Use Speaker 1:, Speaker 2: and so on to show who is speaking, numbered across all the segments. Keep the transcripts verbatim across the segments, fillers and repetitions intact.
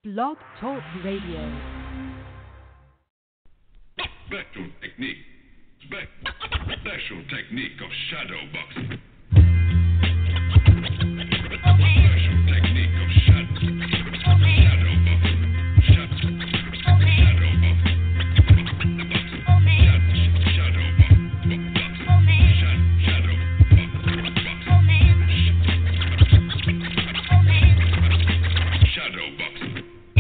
Speaker 1: Blog Talk Radio.
Speaker 2: Special technique. Spe- special technique of shadow boxing. Special technique of shadow, shadow boxing. Shadow, shadow boxing. Shadow boxing. Shadow boxing. Shadow boxing.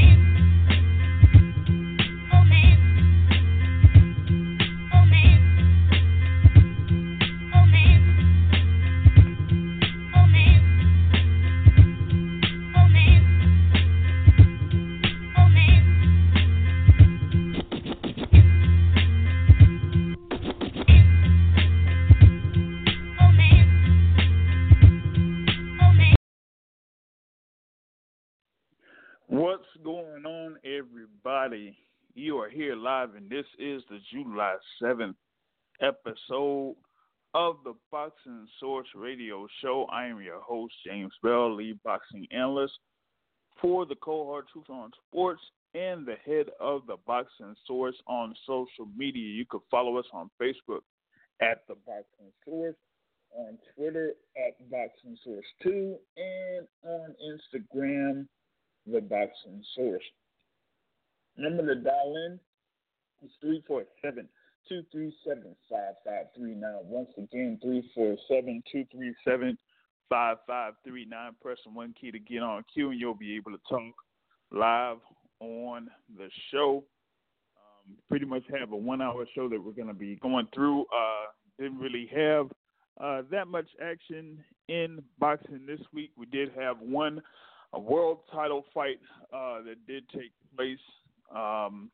Speaker 3: What's going on, everybody? You are here live, and this is the July seventh episode of the Boxing Source Radio Show. I am your host, James Bell, lead boxing analyst for the Cohort Truth on Sports and the head of the Boxing Source on social media. You can follow us on Facebook at the Boxing Source, on Twitter at Boxing Source two, and on Instagram, the Boxing Source. Number to dial in is three four seven, two three seven, five five three nine. Once again, three four seven, two three seven, five five three nine. Press the one key to get on queue, and you'll be able to talk live on the show. Um, pretty much have a one-hour show that we're going to be going through. Uh, didn't really have uh, that much action in boxing this week. We did have one a world title fight uh, that did take place um,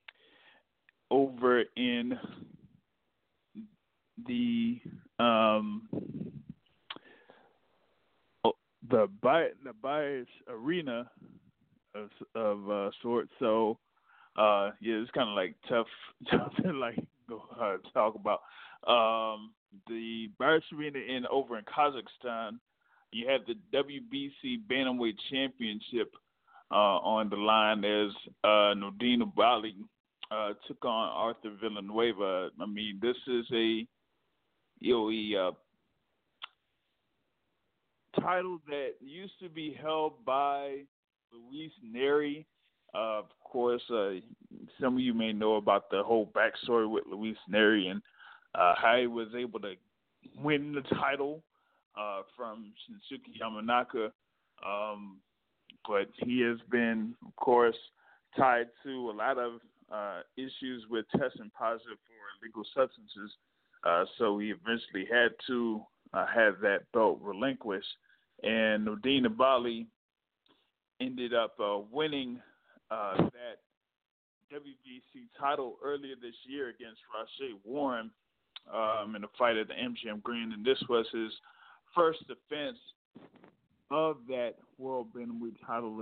Speaker 3: over in the um, the Bi- the Bias Arena of, of uh, sorts. So uh, yeah, it's kind of like tough, tough to like go uh, talk about um, the Bias Arena in over in Kazakhstan. You have the W B C Bantamweight Championship uh, on the line as uh, Nordine Bali uh, took on Arthur Villanueva. I mean, this is a you know a uh, title that used to be held by Luis Neri. Uh, of course, uh, some of you may know about the whole backstory with Luis Neri and uh, how he was able to win the title Uh, from Shinsuke Yamanaka, um, but he has been, of course, tied to a lot of uh, issues with testing positive for illegal substances, uh, so he eventually had to uh, have that belt relinquished, and Nordine Bali ended up uh, winning uh, that W B C title earlier this year against Rashay Warren um, in a fight at the M G M Grand, and this was his first defense of that world bantamweight title.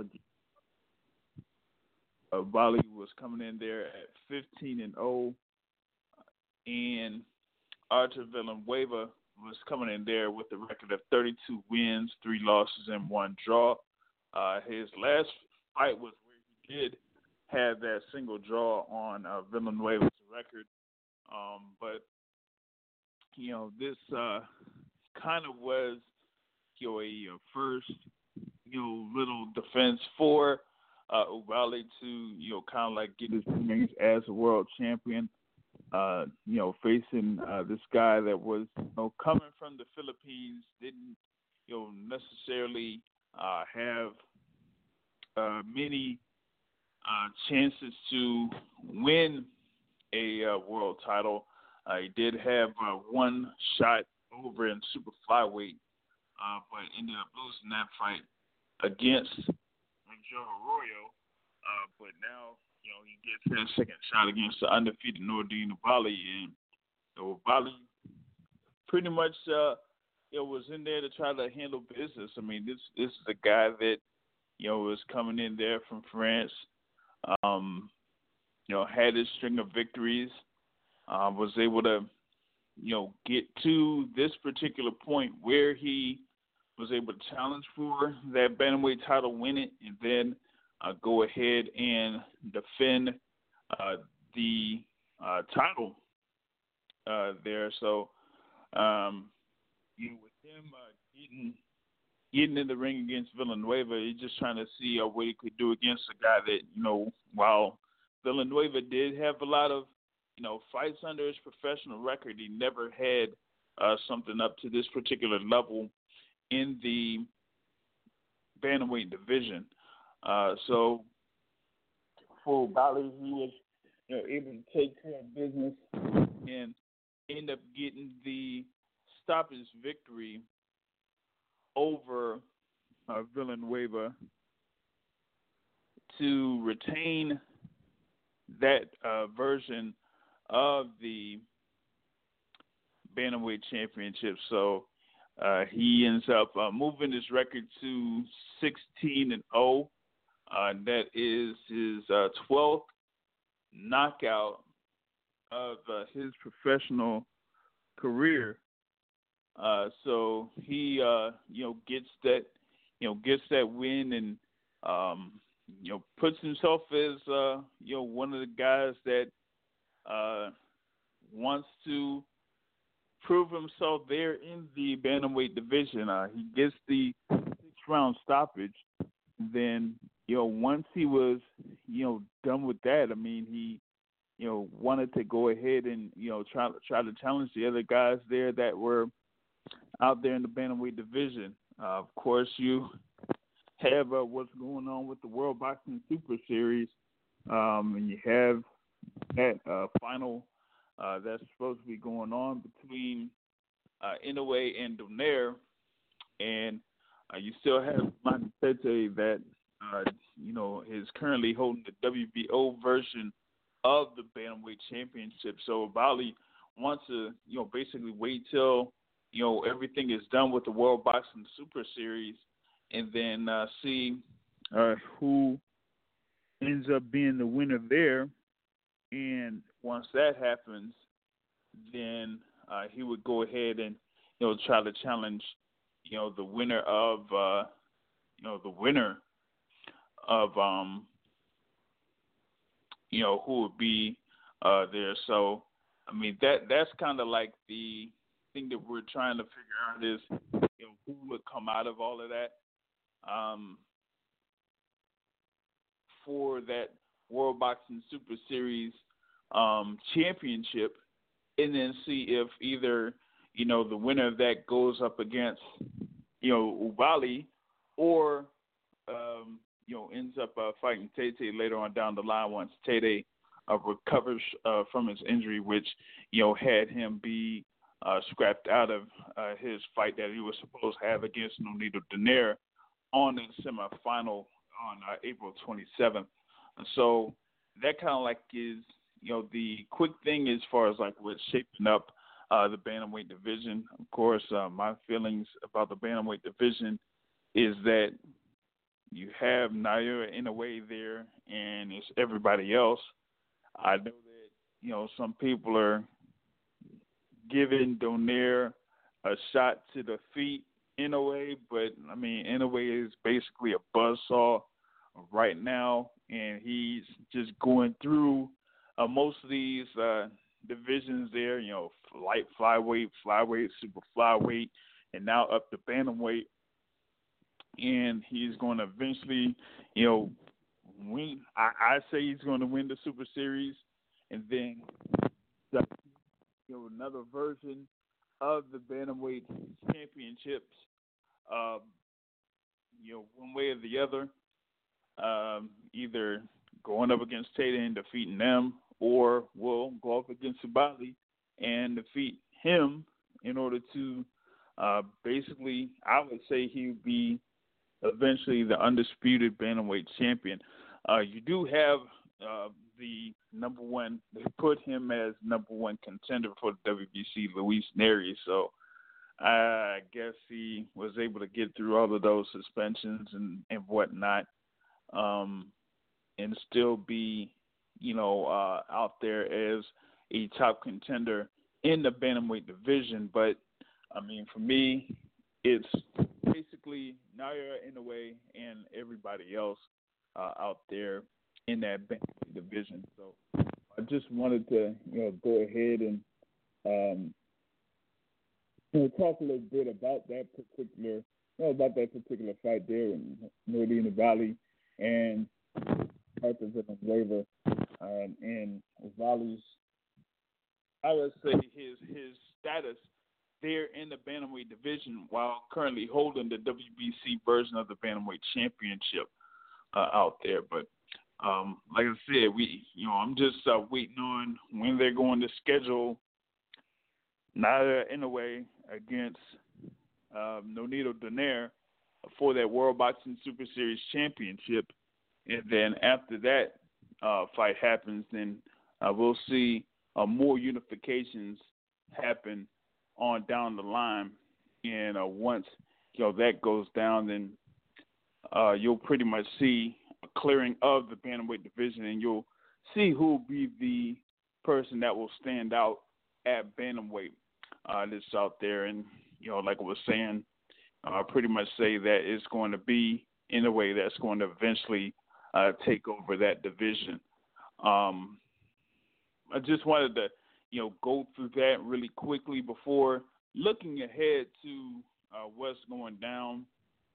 Speaker 3: Uh, Bali was coming in there at fifteen and oh, and Arthur Villanueva was coming in there with a record of thirty-two wins, three losses, and one draw. Uh, his last fight was where he did have that single draw on uh, Villanueva's record, um, but you know this. Uh, kind of was, you know, a, a first, you know, little defense for uh, Ubali to, you know, kind of like get his name as a world champion, uh, you know, facing uh, this guy that was, you know, coming from the Philippines, didn't, you know, necessarily uh, have uh, many uh, chances to win a uh, world title. Uh, he did have uh, one shot over in super flyweight, uh, but ended up losing that fight against Joe Arroyo. Uh, but now, you know, he gets that second shot against the undefeated Nordine Bali, and you know, Bali pretty much, uh, you know, was in there to try to handle business. I mean, this this is a guy that, you know, was coming in there from France, um, you know, had his string of victories, uh, was able to, you know, get to this particular point where he was able to challenge for that bantamweight title, win it, and then uh, go ahead and defend uh, the uh, title uh, there. So, um, you know, with him uh, getting getting in the ring against Villanueva, he's just trying to see uh, what he could do against a guy that, you know, while Villanueva did have a lot of, you know, fights under his professional record, he never had uh, something up to this particular level in the bantamweight division. Uh, so for Bali, he was, you know, able to take care of business and end up getting the stoppage victory over uh, Villanueva to retain that uh, version of the bantamweight championship. So uh, he ends up uh, moving his record to sixteen and oh. Uh, that is his uh, twelfth knockout of uh, his professional career. Uh, so he, uh, you know, gets that, you know, gets that win, and um, you know, puts himself as, uh, you know, one of the guys that uh, wants to prove himself there in the bantamweight division. Uh, he gets the six-round stoppage. Then, you know, once he was, you know, done with that, I mean, he, you know, wanted to go ahead and, you know, try try to challenge the other guys there that were out there in the bantamweight division. Uh, of course, you have uh, what's going on with the World Boxing Super Series, um, and you have that uh, final uh, that's supposed to be going on between uh, Inoue and Donaire, and uh, you still have Martin Tete that uh, you know is currently holding the W B O version of the bantamweight championship. So Bali wants to, you know, basically wait till, you know, everything is done with the World Boxing Super Series, and then uh, see uh, who ends up being the winner there. And once that happens, then uh, he would go ahead and, you know, try to challenge, you know, the winner of, uh, you know, the winner of, um, you know, who would be uh, there. So, I mean, that that's kind of like the thing that we're trying to figure out is, you know, who would come out of all of that um, for that World Boxing Super Series um, championship, and then see if either, you know, the winner of that goes up against, you know, Ubali, or um, you know, ends up uh, fighting Tete later on down the line once Tete uh, recovers uh, from his injury, which, you know, had him be uh, scrapped out of uh, his fight that he was supposed to have against Nonito Donaire on the semifinal on uh, April twenty-seventh. And so that kind of like is, you know, the quick thing as far as like what's shaping up uh, the bantamweight division. Of course, uh, my feelings about the bantamweight division is that you have Naoya Inoue there, and it's everybody else. I know that, you know, some people are giving Donaire a shot to defeat Inoue, but, I mean, Inoue is basically a buzzsaw right now, and he's just going through uh, most of these uh, divisions there, you know, light flyweight, flyweight, super flyweight, and now up to bantamweight. And he's going to eventually, you know, win. I, I say he's going to win the Super Series, and then, you know, another version of the bantamweight championships, um, you know, one way or the other, um, either going up against Tate and defeating them, or will go up against Subali and defeat him in order to uh, basically, I would say he would be eventually the undisputed bantamweight champion. Uh, you do have uh, the number one, they put him as number one contender for the W B C, Luis Neri. So I guess he was able to get through all of those suspensions and, and whatnot, um, and still be, you know, uh, out there as a top contender in the bantamweight division. But, I mean, for me, it's basically Naoya Inoue and everybody else. uh, out there in that bantamweight division. So I just wanted to, you know, go ahead and um, you know, talk a little bit about that particular, you know, about that particular fight there in Northern Valley and Arthur Villanueva, um, and Valley's, I would say his his status there in the bantamweight division while currently holding the W B C version of the bantamweight championship uh, out there. But um, like I said, we you know I'm just uh, waiting on when they're going to schedule Nadia Inoue against um, Nonito Donaire for that World Boxing Super Series championship, and then after that uh, fight happens, then uh, we'll see uh, more unifications happen on down the line, and uh, once you know that goes down, then uh, you'll pretty much see a clearing of the bantamweight division, and you'll see who will be the person that will stand out at bantamweight uh, that's out there. And you know, like I was saying, I uh, pretty much say that it's going to be in a way that's going to eventually uh, take over that division. Um, I just wanted to, you know, go through that really quickly before looking ahead to uh, what's going down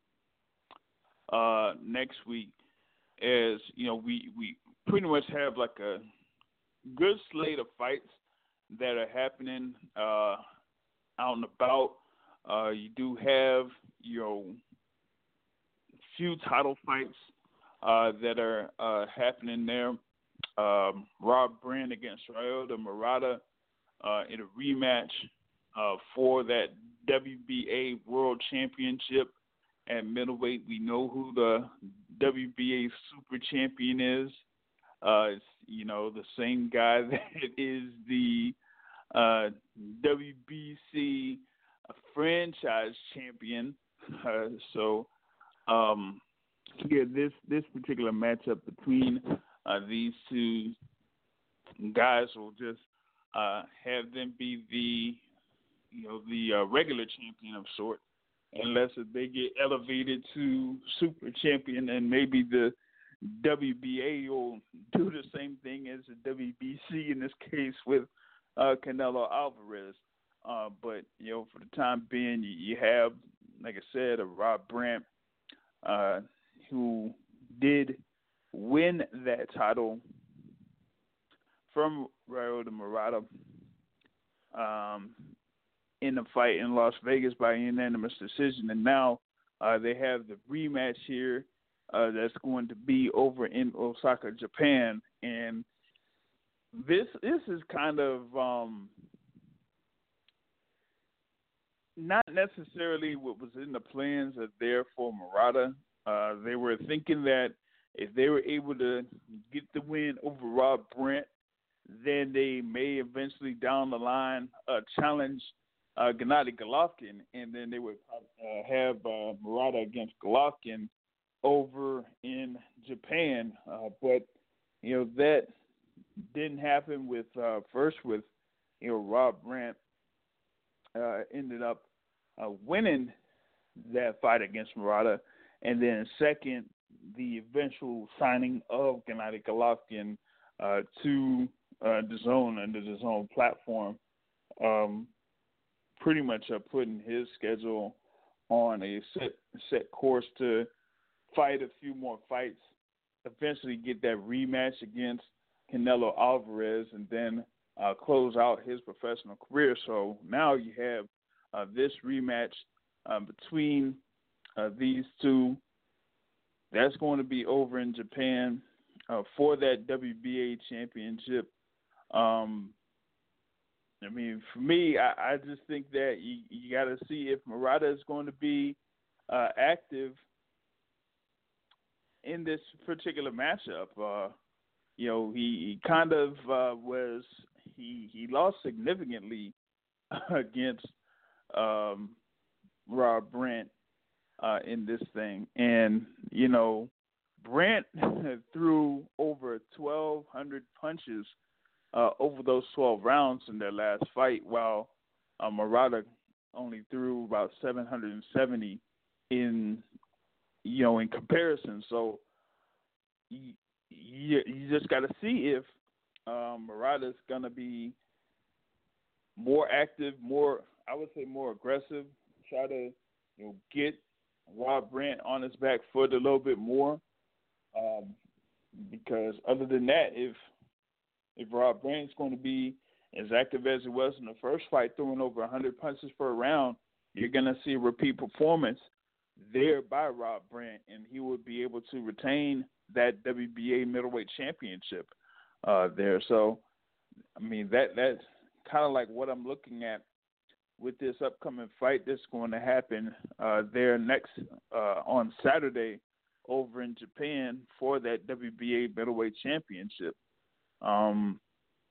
Speaker 3: uh, next week. As you know, we we pretty much have like a good slate of fights that are happening uh, out and about. Uh, you do have, you know, few title fights uh, that are uh, happening there. Um, Rob Brant against Ryoto Murata uh, in a rematch uh, for that W B A World Championship at middleweight. We know who the W B A Super Champion is. Uh, it's, you know, the same guy that is the uh, W B C franchise champion. Uh, so, um, yeah, this this particular matchup between uh, these two guys will just uh, have them be the you know the uh, regular champion of sort, unless if they get elevated to super champion, and maybe the W B A will do the same thing as the W B C in this case with uh, Canelo Alvarez. Uh, but you know, for the time being, you, you have, like I said, a Rob Brant uh, who did win that title from Ryoto Murata um, in the fight in Las Vegas by unanimous decision, and now uh, they have the rematch here uh, that's going to be over in Osaka, Japan, and this this is kind of um, not necessarily what was in the plans of there for Murata. Uh, they were thinking that if they were able to get the win over Rob Brant, then they may eventually down the line uh, challenge uh, Gennady Golovkin, and then they would uh, have uh, Murata against Golovkin over in Japan. Uh, but you know that didn't happen with uh, first with you know Rob Brant uh, ended up uh, winning that fight against Murata, and then second the eventual signing of Gennady Golovkin uh, to uh, D A Z N under the D A Z N platform, um, pretty much uh, putting his schedule on a set set course to fight a few more fights, eventually get that rematch against Canelo Alvarez, and then uh, close out his professional career. So now you have uh, this rematch uh, between uh, these two. That's going to be over in Japan uh, for that W B A championship. Um, I mean, for me, I, I just think that you, you got to see if Murata is going to be uh, active in this particular matchup. Uh, you know, he, he kind of uh, was he he lost significantly against um, Rob Brant uh, in this thing, and you know, Brant threw over twelve hundred punches uh, over those twelve rounds in their last fight, while uh, Murata only threw about seven hundred seventy in you know in comparison. So you, you, you just got to see if um, Murata's going to be more active, more, I would say more aggressive, try to, you know, get Rob Brandt on his back foot a little bit more. Um, because other than that, if if Rob Brandt's going to be as active as he was in the first fight, throwing over one hundred punches per round, you're going to see a repeat performance there by Rob Brandt, and he would be able to retain that W B A middleweight championship uh, there. So, I mean, that that's kind of like what I'm looking at with this upcoming fight that's going to happen uh, there next uh, on Saturday over in Japan for that W B A middleweight championship. Um,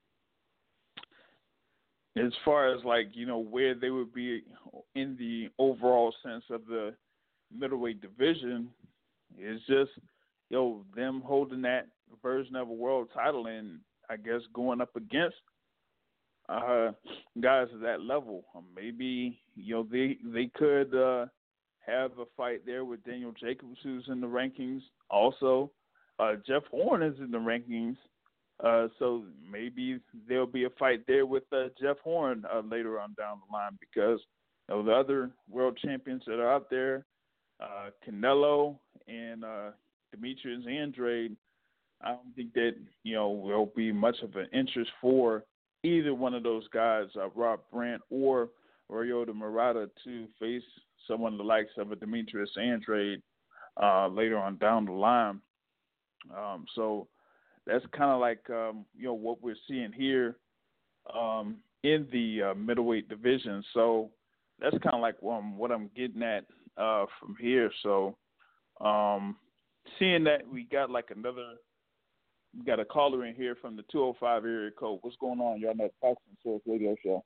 Speaker 3: as far as like, you know, where they would be in the overall sense of the middleweight division is just, you know, them holding that version of a world title and I guess going up against uh, guys at that level. Um, maybe, you know, they, they could uh, have a fight there with Daniel Jacobs, who's in the rankings. Also, uh, Jeff Horn is in the rankings. Uh, so maybe there'll be a fight there with uh, Jeff Horn uh, later on down the line because you know, the other world champions that are out there, uh, Canelo and uh, Demetrius Andrade, I don't think that, you know, will be much of an interest for either one of those guys, uh, Rob Brandt or Ryota Murata, to face someone the likes of a Demetrius Andrade uh, later on down the line. Um, so that's kind of like, um, you know, what we're seeing here um, in the uh, middleweight division. So that's kind of like um, what I'm getting at uh, from here. So um, seeing that we got like another, we got a caller in here from the two oh five area code. What's going on? Y'all know Boxing Source Radio Show.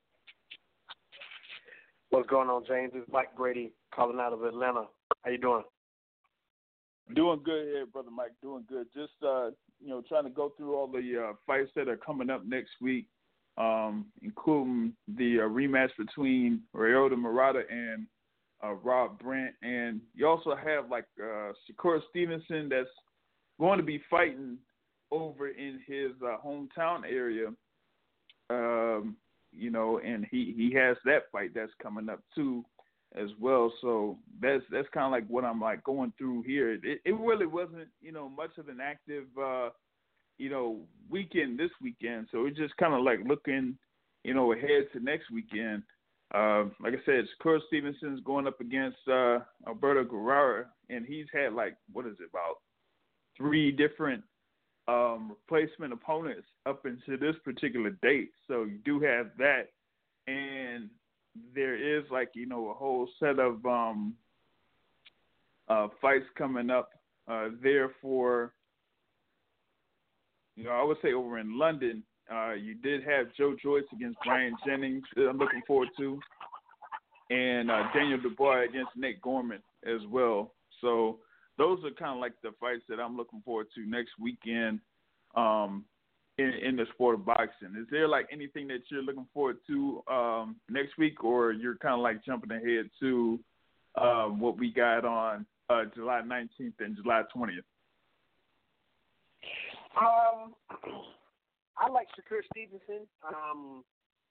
Speaker 1: What's going on, James? It's Mike Brady calling out of Atlanta. How you doing?
Speaker 3: Doing good here, Brother Mike. Doing good. Just, uh, you know, trying to go through all the uh, fights that are coming up next week, um, including the uh, rematch between Ryota Murata and uh, Rob Brandt. And you also have, like, uh, Shakur Stevenson that's going to be fighting over in his uh, hometown area, um, you know, and he, he has that fight that's coming up, too, as well. So that's that's kind of like what I'm like going through here. It, it really wasn't, you know, much of an active, uh, you know, weekend this weekend. So it's just kind of like looking, you know, ahead to next weekend. Uh, like I said, Shakur Stevenson's going up against uh, Alberto Guerrero, and he's had like, what is it, about three different um, replacement opponents up into this particular date. So you do have that. And there is like, you know, a whole set of um, uh, fights coming up uh, there for, you know, I would say over in London. Uh, you did have Joe Joyce against Brian Jennings that I'm looking forward to, and uh, Daniel Dubois against Nate Gorman as well. So those are kind of like the fights that I'm looking forward to next weekend um, in, in the sport of boxing. Is there like anything that you're looking forward to um, next week, or you're kind of like jumping ahead to uh, what we got on uh, July nineteenth and July twentieth?
Speaker 1: Um, I like Shakur Stevenson. Um,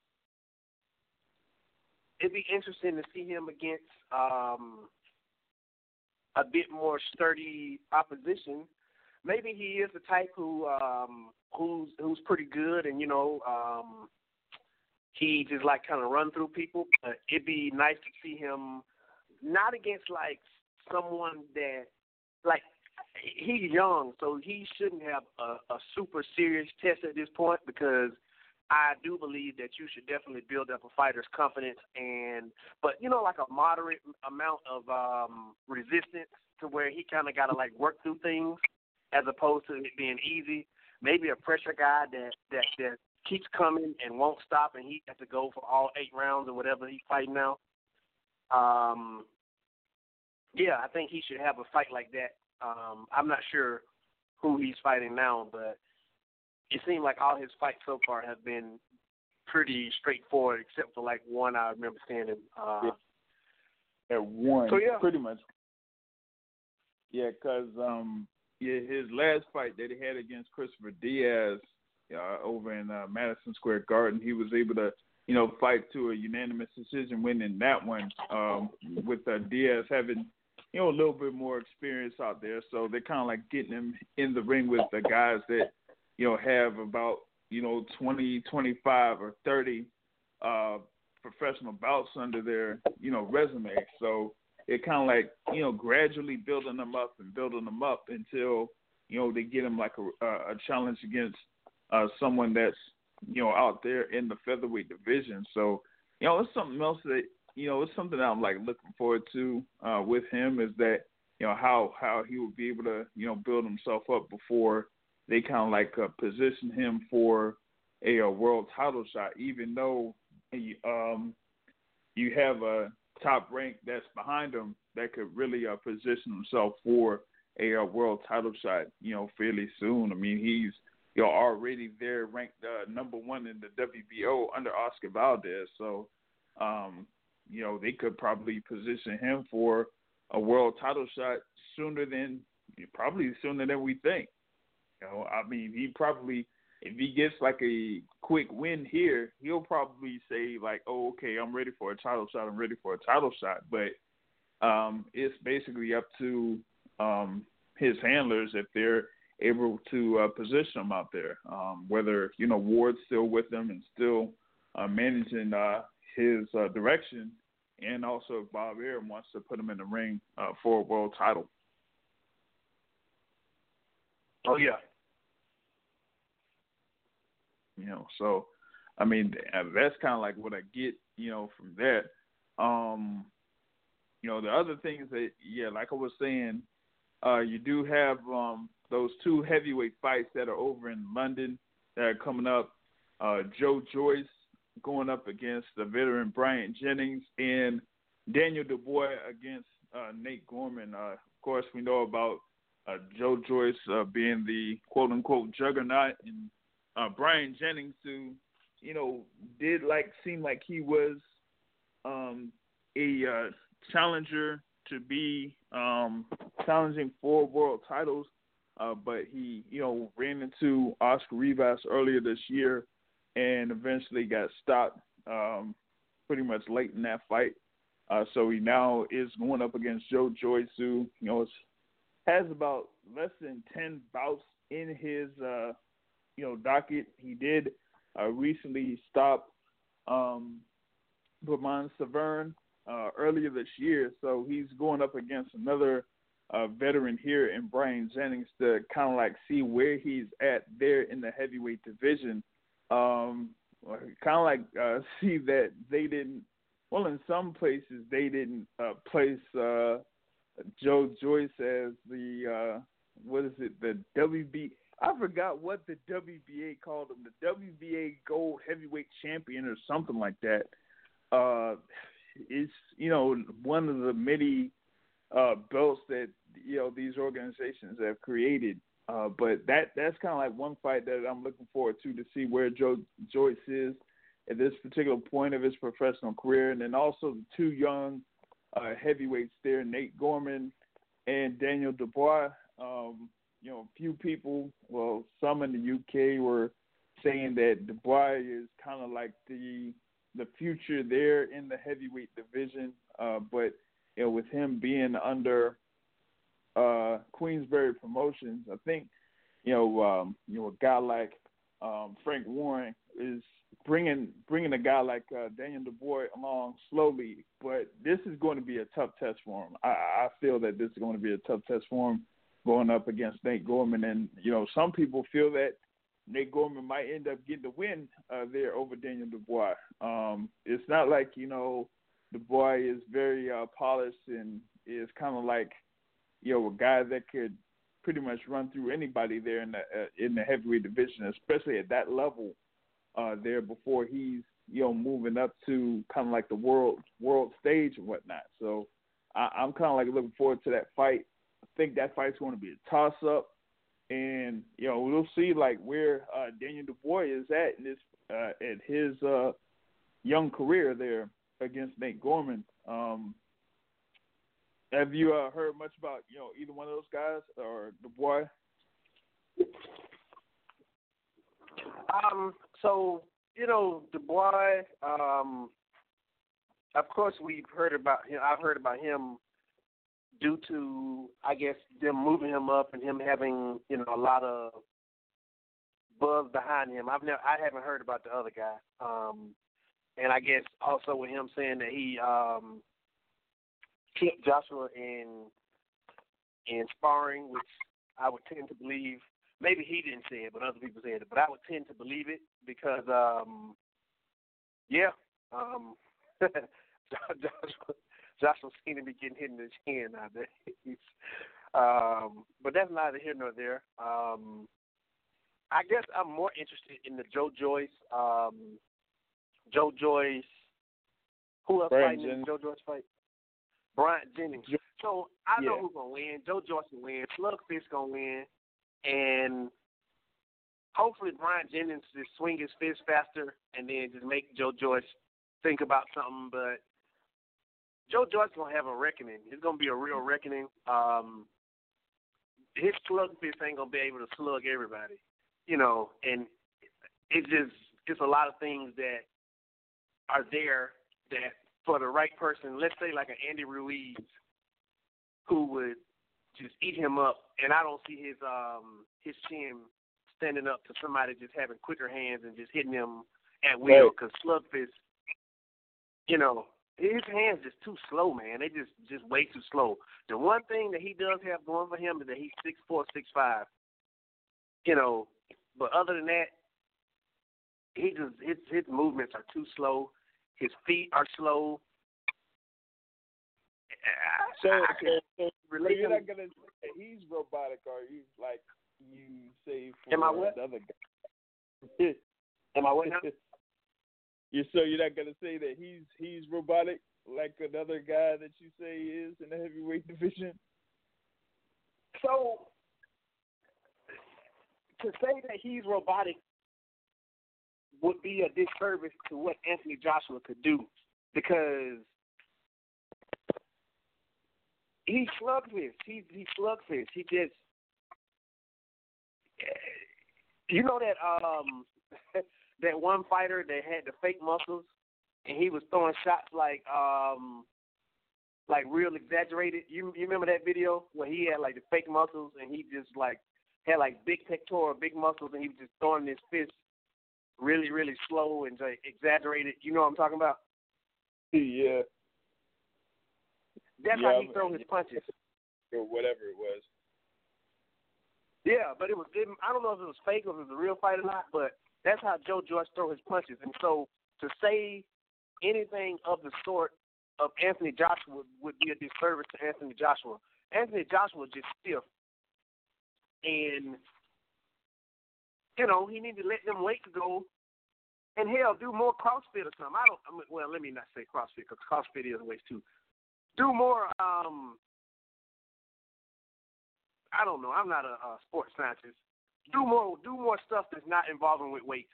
Speaker 1: it'd be interesting to see him against um, a bit more sturdy opposition. Maybe he is the type who um, who's who's pretty good, and you know, um, he just like kind of run through people. But it'd be nice to see him not against like someone that like he's young, so he shouldn't have a, a super serious test at this point, because I do believe that you should definitely build up a fighter's confidence, and but you know, like a moderate amount of um, resistance to where he kind of got to like work through things, as opposed to it being easy. Maybe a pressure guy that that that keeps coming and won't stop, and he has to go for all eight rounds or whatever he's fighting now. Um, yeah, I think he should have a fight like that. Um, I'm not sure who he's fighting now, but it seemed like all his fights so far have been pretty straightforward, except for like one I remember seeing him. Uh,
Speaker 3: At one,
Speaker 1: so yeah,
Speaker 3: pretty much. Yeah, because um, yeah, his last fight that he had against Christopher Diaz uh, over in uh, Madison Square Garden, he was able to, you know, fight to a unanimous decision win in that one, um, with uh, Diaz having, you know, a little bit more experience out there. So they're kind of like getting him in the ring with the guys that, you know, have about, you know, twenty, twenty-five, or thirty uh, professional bouts under their, you know, resume. So it kind of like, you know, gradually building them up and building them up until, you know, they get them like a, a challenge against uh, someone that's, you know, out there in the featherweight division. So, you know, it's something else that, you know, it's something that I'm like looking forward to uh, with him, is that, you know, how, how he will be able to, you know, build himself up before they kind of like uh, position him for a, a world title shot, even though um, you have a top rank that's behind him that could really uh, position himself for a, a world title shot, you know, fairly soon. I mean, he's, you know, already there ranked uh, number one in the W B O under Oscar Valdez. So, um, you know, they could probably position him for a world title shot sooner than, probably sooner than we think. You know, I mean, he probably, if he gets like a quick win here, he'll probably say like, oh, okay, I'm ready for a title shot. I'm ready for a title shot. But um, it's basically up to um, his handlers if they're able to uh, position him out there, um, whether, you know, Ward's still with him and still uh, managing uh, his uh, direction, and also if Bob Arum wants to put him in the ring uh, for a world title.
Speaker 1: Oh, yeah.
Speaker 3: You know, so, I mean, that's kind of like what I get, you know, from that. Um, you know, the other things that, yeah, like I was saying, uh, you do have um, those two heavyweight fights that are over in London that are coming up. Uh, Joe Joyce going up against the veteran Bryant Jennings, and Daniel Dubois against uh, Nate Gorman. Uh, of course, we know about uh, Joe Joyce uh, being the quote-unquote juggernaut, and uh, Bryant Jennings, who, you know, did like seem like he was um, a uh, challenger to be um, challenging for world titles, uh, but he, you know, ran into Oscar Rivas earlier this year and eventually got stopped um, pretty much late in that fight. Uh, so he now is going up against Joe Joyce, who, you know, has about less than ten bouts in his, uh, you know, docket. He did uh, recently stop um, Berman Severn uh, earlier this year, so he's going up against another uh, veteran here in Brian Jennings to kind of like see where he's at there in the heavyweight division. Um, kind of like uh, see that they didn't, well, in some places they didn't uh, place uh, Joe Joyce as the, uh, what is it, the W B, I forgot what the W B A called him, the W B A Gold Heavyweight Champion or something like that. Uh, it's, you know, one of the many uh, belts that, you know, these organizations have created. Uh, but that that's kind of like one fight that I'm looking forward to to see where Joe Joyce is at this particular point of his professional career. And then also the two young uh, heavyweights there, Nate Gorman and Daniel Dubois. Um, you know, a few people, well, some in the U K were saying that Dubois is kind of like the the future there in the heavyweight division. Uh, but, you know, with him being under uh, Queensberry Promotions, I think, you know, um, you know, a guy like um, Frank Warren is bringing bringing a guy like uh, Daniel Dubois along slowly. But this is going to be a tough test for him. I, I feel that this is going to be a tough test for him going up against Nate Gorman. And, you know, some people feel that Nate Gorman might end up getting the win uh, there over Daniel Dubois. Um, it's not like, you know, Dubois is very uh, polished and is kind of like, you know, a guy that could pretty much run through anybody there in the uh, in the heavyweight division, especially at that level uh, there before he's, you know, moving up to kind of like the world world stage and whatnot. So I, I'm kind of like looking forward to that fight. I think that fight's going to be a toss-up. And, you know, we'll see, like, where uh, Daniel Dubois is at in this, uh, at his uh, young career there against Nate Gorman. Um, Have you uh, heard much about you know either one of those guys or Dubois?
Speaker 1: Um. So you know, Dubois. Um. Of course, we've heard about him. I've heard about him due to, I guess, them moving him up and him having, you know, a lot of buzz behind him. I've never, I haven't heard about the other guy. Um, and I guess also with him saying that he um, kept Joshua in in sparring, which I would tend to believe. Maybe he didn't say it, but other people said it. But I would tend to believe it because, um, yeah. Um, Joshua, Joshua seemed to be getting hit in the chin nowadays. Um, but that's neither here nor there. Um, I guess I'm more interested in the Joe Joyce, um, Joe Joyce, who else
Speaker 3: Brian
Speaker 1: fighting in
Speaker 3: Jennings.
Speaker 1: Joe Joyce fight? Bryant Jennings. So I know
Speaker 3: Yeah.
Speaker 1: who's going to win. Joe Joyce will win. Slugfist going to win. And hopefully Bryant Jennings just swing his fist faster and then just make Joe Joyce think about something, but Joe Joyce is going to have a reckoning. It's going to be a real reckoning. Um, his slug fist ain't going to be able to slug everybody, you know, and it's just, it's a lot of things that are there that for the right person, let's say like an Andy Ruiz, who would just eat him up, and I don't see his um, his chin standing up to somebody just having quicker hands and just hitting him at will, because slug fist, you know, his hands just too slow, man. They just just way too slow. The one thing that he does have going for him is that he's six four, six five. You know, but other than that, he just his his movements are too slow. His feet are slow.
Speaker 3: So,
Speaker 1: I can
Speaker 3: so, so
Speaker 1: relate
Speaker 3: you're
Speaker 1: him.
Speaker 3: not gonna say he's robotic, or you like you say for
Speaker 1: Am I what?
Speaker 3: the other guy?
Speaker 1: Am I what now?
Speaker 3: You so you're not gonna say that he's he's robotic like another guy that you say he is in the heavyweight division?
Speaker 1: So to say that he's robotic would be a disservice to what Anthony Joshua could do, because he slugfist. He he slugfist. He just, you know that um that one fighter that had the fake muscles and he was throwing shots like um like real exaggerated. You you remember that video where he had like the fake muscles and he just like had like big pectoral, big muscles, and he was just throwing his fist really really slow and like exaggerated. You know what I'm talking about?
Speaker 3: Yeah.
Speaker 1: That's
Speaker 3: yeah,
Speaker 1: how he throw his punches.
Speaker 3: Or whatever it was.
Speaker 1: Yeah, but it was. It, I don't know if it was fake or if it was a real fight or not, but that's how Joe Joyce throw his punches. And so to say anything of the sort of Anthony Joshua would be a disservice to Anthony Joshua. Anthony Joshua just stiff, and you know he need to let them weights go. And hell, do more CrossFit or something. I don't. I mean, well, let me not say CrossFit because CrossFit is weights too. Do more. Um, I don't know. I'm not a, a sports scientist. Do more. Do more stuff that's not involving with weights.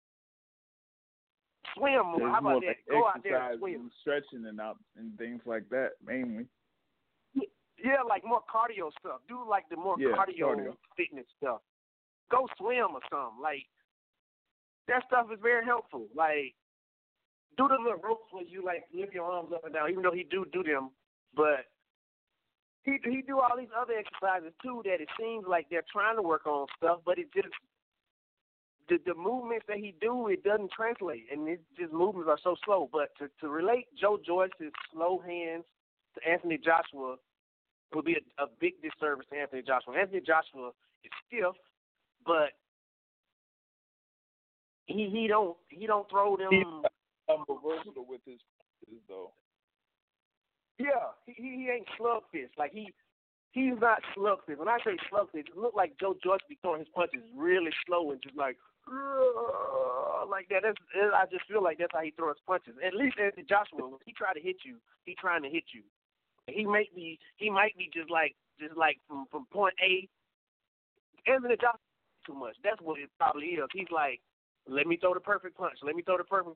Speaker 1: Swim more.
Speaker 3: There's
Speaker 1: How about
Speaker 3: more
Speaker 1: that?
Speaker 3: like
Speaker 1: Go out there and
Speaker 3: exercise
Speaker 1: swim.
Speaker 3: and stretching and out and things like that mainly.
Speaker 1: Yeah, like more cardio stuff. Do like the more
Speaker 3: Yeah,
Speaker 1: cardio,
Speaker 3: cardio.
Speaker 1: fitness stuff. Go swim or something. Like that stuff is very helpful. Like do the little ropes where you like lift your arms up and down. Even though he do do them, but he he do all these other exercises too. That it seems like they're trying to work on stuff, but it just the the movements that he do, it doesn't translate, and it just movements are so slow. But to to relate Joe Joyce's slow hands to Anthony Joshua would be a, a big disservice to Anthony Joshua. Anthony Joshua is stiff, but he he don't he don't throw them.
Speaker 3: I'm versatile with his punches, though.
Speaker 1: Yeah, he he ain't slug fist. Like he he's not slug fist. When I say slug fist, it look like Joe Joyce be throwing his punches really slow and just like like that. That's, I just feel like that's how he throws punches. At least Anthony Joshua, when he try to hit you, he trying to hit you. He might be he might be just like just like from, from point A. Anthony Joshua too much. That's what it probably is. He's like, let me throw the perfect punch. Let me throw the perfect punch.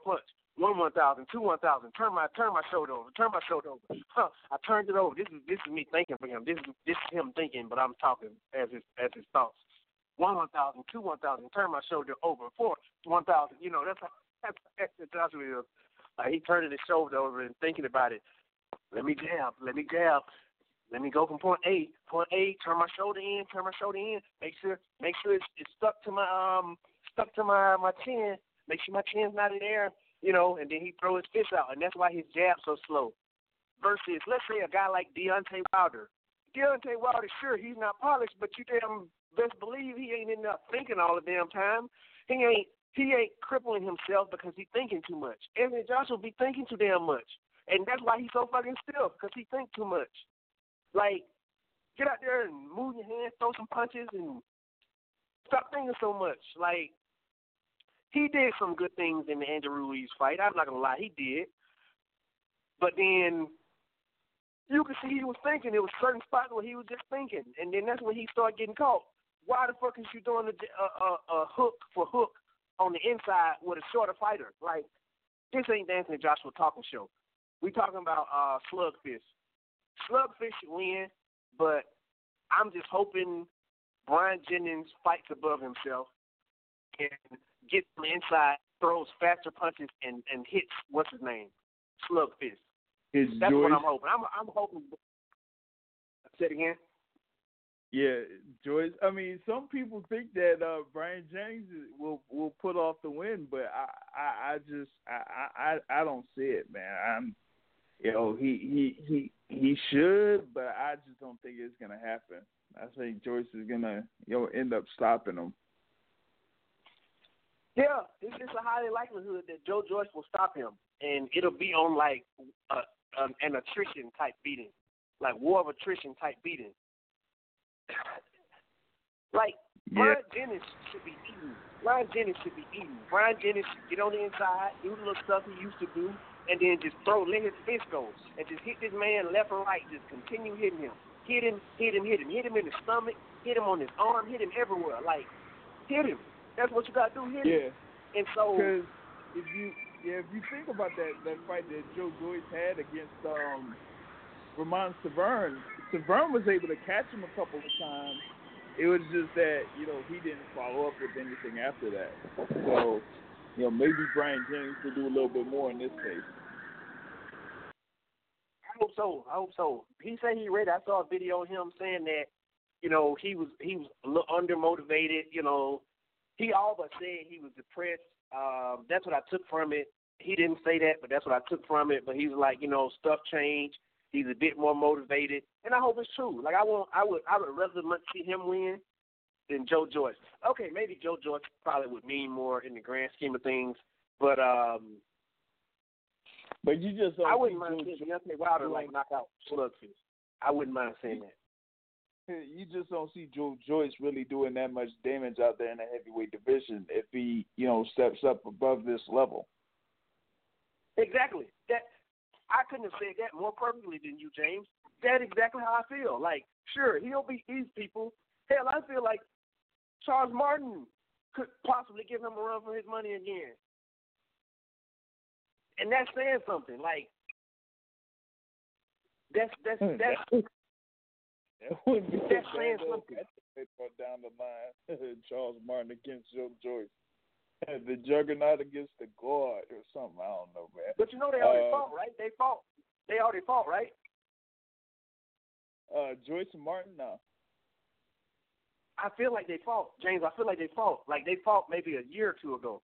Speaker 1: One one thousand, two one thousand. Turn my turn my shoulder over. Turn my shoulder over. Huh, I turned it over. This is this is me thinking for him. This is this is him thinking, but I'm talking as his as his thoughts. One one thousand, two one thousand. Turn my shoulder over. Four one thousand. You know that's how that's how Joshua is. Like he turning his shoulder over and thinking about it. Let me jab. Let me jab. Let me go from point A. Point A. Turn my shoulder in. Turn my shoulder in. Make sure make sure it's, it's stuck to my um stuck to my my chin. Make sure my chin's not in the air. You know, and then he throw his fist out, and that's why his jab's so slow. Versus, let's say a guy like Deontay Wilder. Deontay Wilder, sure, he's not polished, but you damn best believe he ain't in there thinking all the damn time. He ain't he ain't crippling himself because he's thinking too much. Anthony Joshua be thinking too damn much, and that's why he's so fucking stiff, because he think too much. Like, get out there and move your hands, throw some punches, and stop thinking so much. Like, he did some good things in the Andy Ruiz fight. I'm not going to lie, he did. But then you could see he was thinking. There was certain spots where he was just thinking. And then that's when he started getting caught. Why the fuck is you doing a, a, a, a hook for hook on the inside with a shorter fighter? Like, this ain't the Anthony Joshua talking show. We talking about uh, Slugfish. Slugfish should win, but I'm just hoping Brian Jennings fights above himself and gets on the inside, throws faster punches, and, and hits, what's his name? Slugfist.
Speaker 3: It's
Speaker 1: That's
Speaker 3: Joyce.
Speaker 1: what I'm hoping. I'm, I'm hoping. Say it again.
Speaker 3: Yeah, Joyce. I mean, some people think that uh, Brian Jennings will will put off the win, but I, I, I just I, I I don't see it, man. I'm, you know, he he he he should, but I just don't think it's gonna happen. I think Joyce is gonna, you know, end up stopping him.
Speaker 1: Yeah, it's just a high likelihood that Joe Joyce will stop him, and it'll be on like a, um, an attrition type beating, like war of attrition type beating. Like,
Speaker 3: Yeah.
Speaker 1: Brian Jennings should be eaten. Brian Jennings should be eaten. Brian Jennings should get on the inside, do the little stuff he used to do, and then just throw, let his fist go, and just hit this man left and right, just continue hitting him. Hit him, hit him, hit him. Hit him in the stomach, hit him on his arm, hit him everywhere. Like, hit him. That's what you got to do, hit him.
Speaker 3: Yeah.
Speaker 1: And so,
Speaker 3: Because if you yeah, if you think about that, that fight that Joe Joyce had against um, Ramon Severn, Severn was able to catch him a couple of times. It was just that, you know, he didn't follow up with anything after that. So, you know, maybe Brian Jennings could do a little bit more in this case.
Speaker 1: I hope so. I hope so. He said he read. I saw a video of him saying that, you know, he was he was a little undermotivated. You know, he all but said he was depressed. Um, that's what I took from it. He didn't say that, but that's what I took from it. But he was like, you know, stuff changed. He's a bit more motivated, and I hope it's true. Like I want, I would, I would rather much see him win than Joe Joyce. Okay, maybe Joe Joyce probably would mean more in the grand scheme of things, but um,
Speaker 3: but you just don't
Speaker 1: I wouldn't
Speaker 3: see
Speaker 1: mind
Speaker 3: Joe
Speaker 1: seeing Deontay Wilder like knock out Slugfish. I wouldn't mind saying that.
Speaker 3: You just don't see Joe Joyce really doing that much damage out there in the heavyweight division if he, you know, steps up above this level.
Speaker 1: Exactly. That I couldn't have said that more perfectly than you, James. That's exactly how I feel. Like, sure, he'll beat these people. Hell, I feel like Charles Martin could possibly give him a run for his money again. And that's saying something. Like, that's that's that's
Speaker 3: That wouldn't be
Speaker 1: that's
Speaker 3: a
Speaker 1: saying
Speaker 3: bad little
Speaker 1: something.
Speaker 3: matchup down the line. Charles Martin against Joe Joyce. The Juggernaut against the Guard or something. I don't know, man.
Speaker 1: But you know they already
Speaker 3: uh,
Speaker 1: fought, right? They fought. They already fought, right?
Speaker 3: Uh, Joyce and Martin, no.
Speaker 1: I feel like they fought, James. I feel like they fought. Like they fought maybe a year or two ago.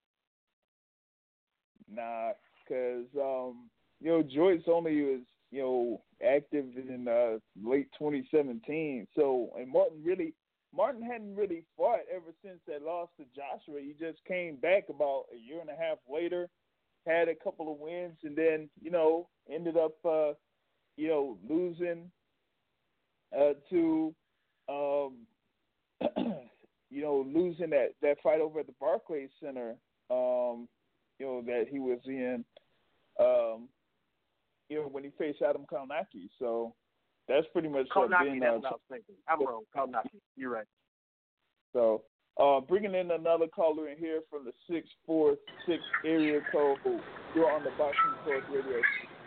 Speaker 3: Nah, because, um, you know, Joyce only was, you know, active in uh, late twenty seventeen. So, and Martin really, Martin hadn't really fought ever since that loss to Joshua. He just came back about a year and a half later, had a couple of wins, and then, you know, ended up, uh, you know, losing uh, to, um, you know, losing that, that fight over at the Barclays Center, um, you know, that he was in, um, you know, when he faced Adam Kalnacki. So that's pretty much
Speaker 1: Kalnacki,
Speaker 3: been,
Speaker 1: that's
Speaker 3: uh,
Speaker 1: what I was thinking. I'm wrong. Kalnacki. You're right.
Speaker 3: So uh, bringing in another caller in here from the six four six area code. do it on the Boxing Talk Radio.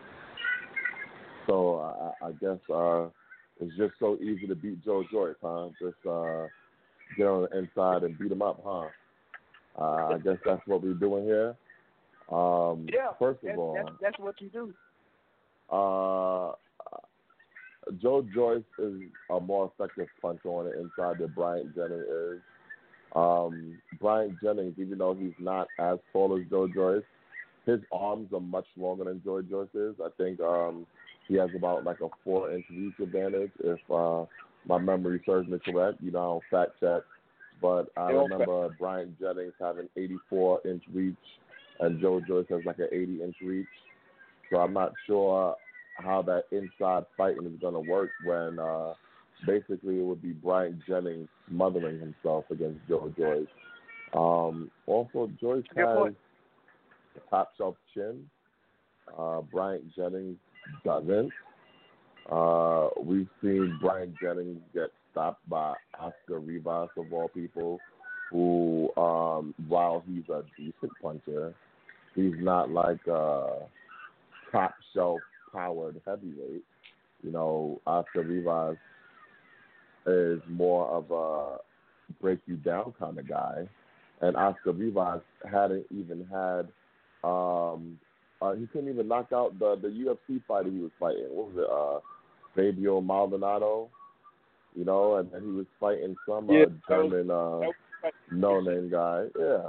Speaker 4: So I, I guess uh, it's just so easy to beat Joe Joyce, huh? Just uh, get on the inside and beat him up, huh? Uh, I guess that's what we're doing here. Um,
Speaker 1: Yeah.
Speaker 4: First
Speaker 1: that's,
Speaker 4: of all,
Speaker 1: that's, that's what you do.
Speaker 4: uh, Joe Joyce is a more effective puncher on the inside than Bryant Jennings is. Um, Bryant Jennings, even though he's not as tall as Joe Joyce, his arms are much longer than Joe Joyce's. I think um, he has about like a four-inch reach advantage, if uh, my memory serves me correct. You know, I don't fact check. But I remember Bryant Jennings having eighty-four-inch reach, and Joe Joyce has like an eighty-inch reach. So I'm not sure how that inside fighting is going to work when uh, basically it would be Bryant Jennings smothering himself against Joe Joyce. Um, also, Joyce
Speaker 1: Good
Speaker 4: has
Speaker 1: point.
Speaker 4: a top-shelf chin. Uh, Bryant Jennings doesn't. Uh, we've seen Bryant Jennings get stopped by Oscar Rivas, of all people, who, um, while he's a decent puncher, he's not like a top-shelf powered heavyweight. You know, Oscar Rivas is more of a break-you-down kind of guy. And Oscar Rivas hadn't even had um, – uh, he couldn't even knock out the, the U F C fighter he was fighting. What was it? Uh, Fabio Maldonado, you know, and then he was fighting some
Speaker 3: Yeah,
Speaker 4: uh, German uh, no-name guy. Yeah.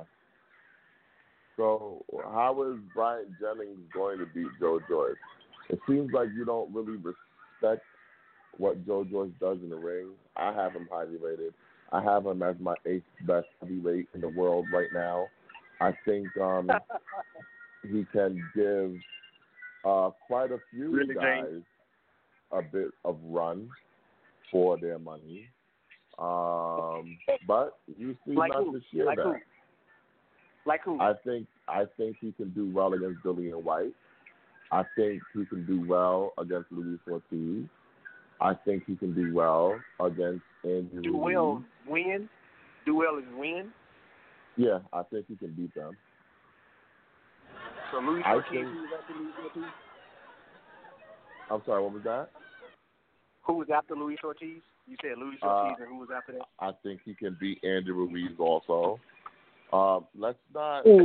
Speaker 4: So how is Bryant Jennings going to beat Joe Joyce? It seems like you don't really respect what Joe Joyce does in the ring. I have him highly rated. I have him as my eighth best heavyweight in the world right now. I think um, he can give uh, quite a few
Speaker 1: Really,
Speaker 4: guys
Speaker 1: James?
Speaker 4: a bit of run for their money. Um, but you see
Speaker 1: Like
Speaker 4: not
Speaker 1: who?
Speaker 4: this year
Speaker 1: Like
Speaker 4: that.
Speaker 1: who? Like who?
Speaker 4: I think I think he can do well against Dillian White. I think he can do well against Luis Ortiz. I think he can do well against Andrew
Speaker 1: Do
Speaker 4: Ruiz.
Speaker 1: well win? Do well is win?
Speaker 4: Yeah, I think he can beat them.
Speaker 1: So Luis
Speaker 4: I
Speaker 1: Ortiz,
Speaker 4: think-
Speaker 1: who was after Luis Ortiz?
Speaker 4: I'm sorry, what was that?
Speaker 1: Who was after Luis Ortiz? You said Luis
Speaker 4: Uh,
Speaker 1: Ortiz, and who was after that?
Speaker 4: I think he can beat Andrew Ruiz also. Um, let's not.
Speaker 3: Ooh.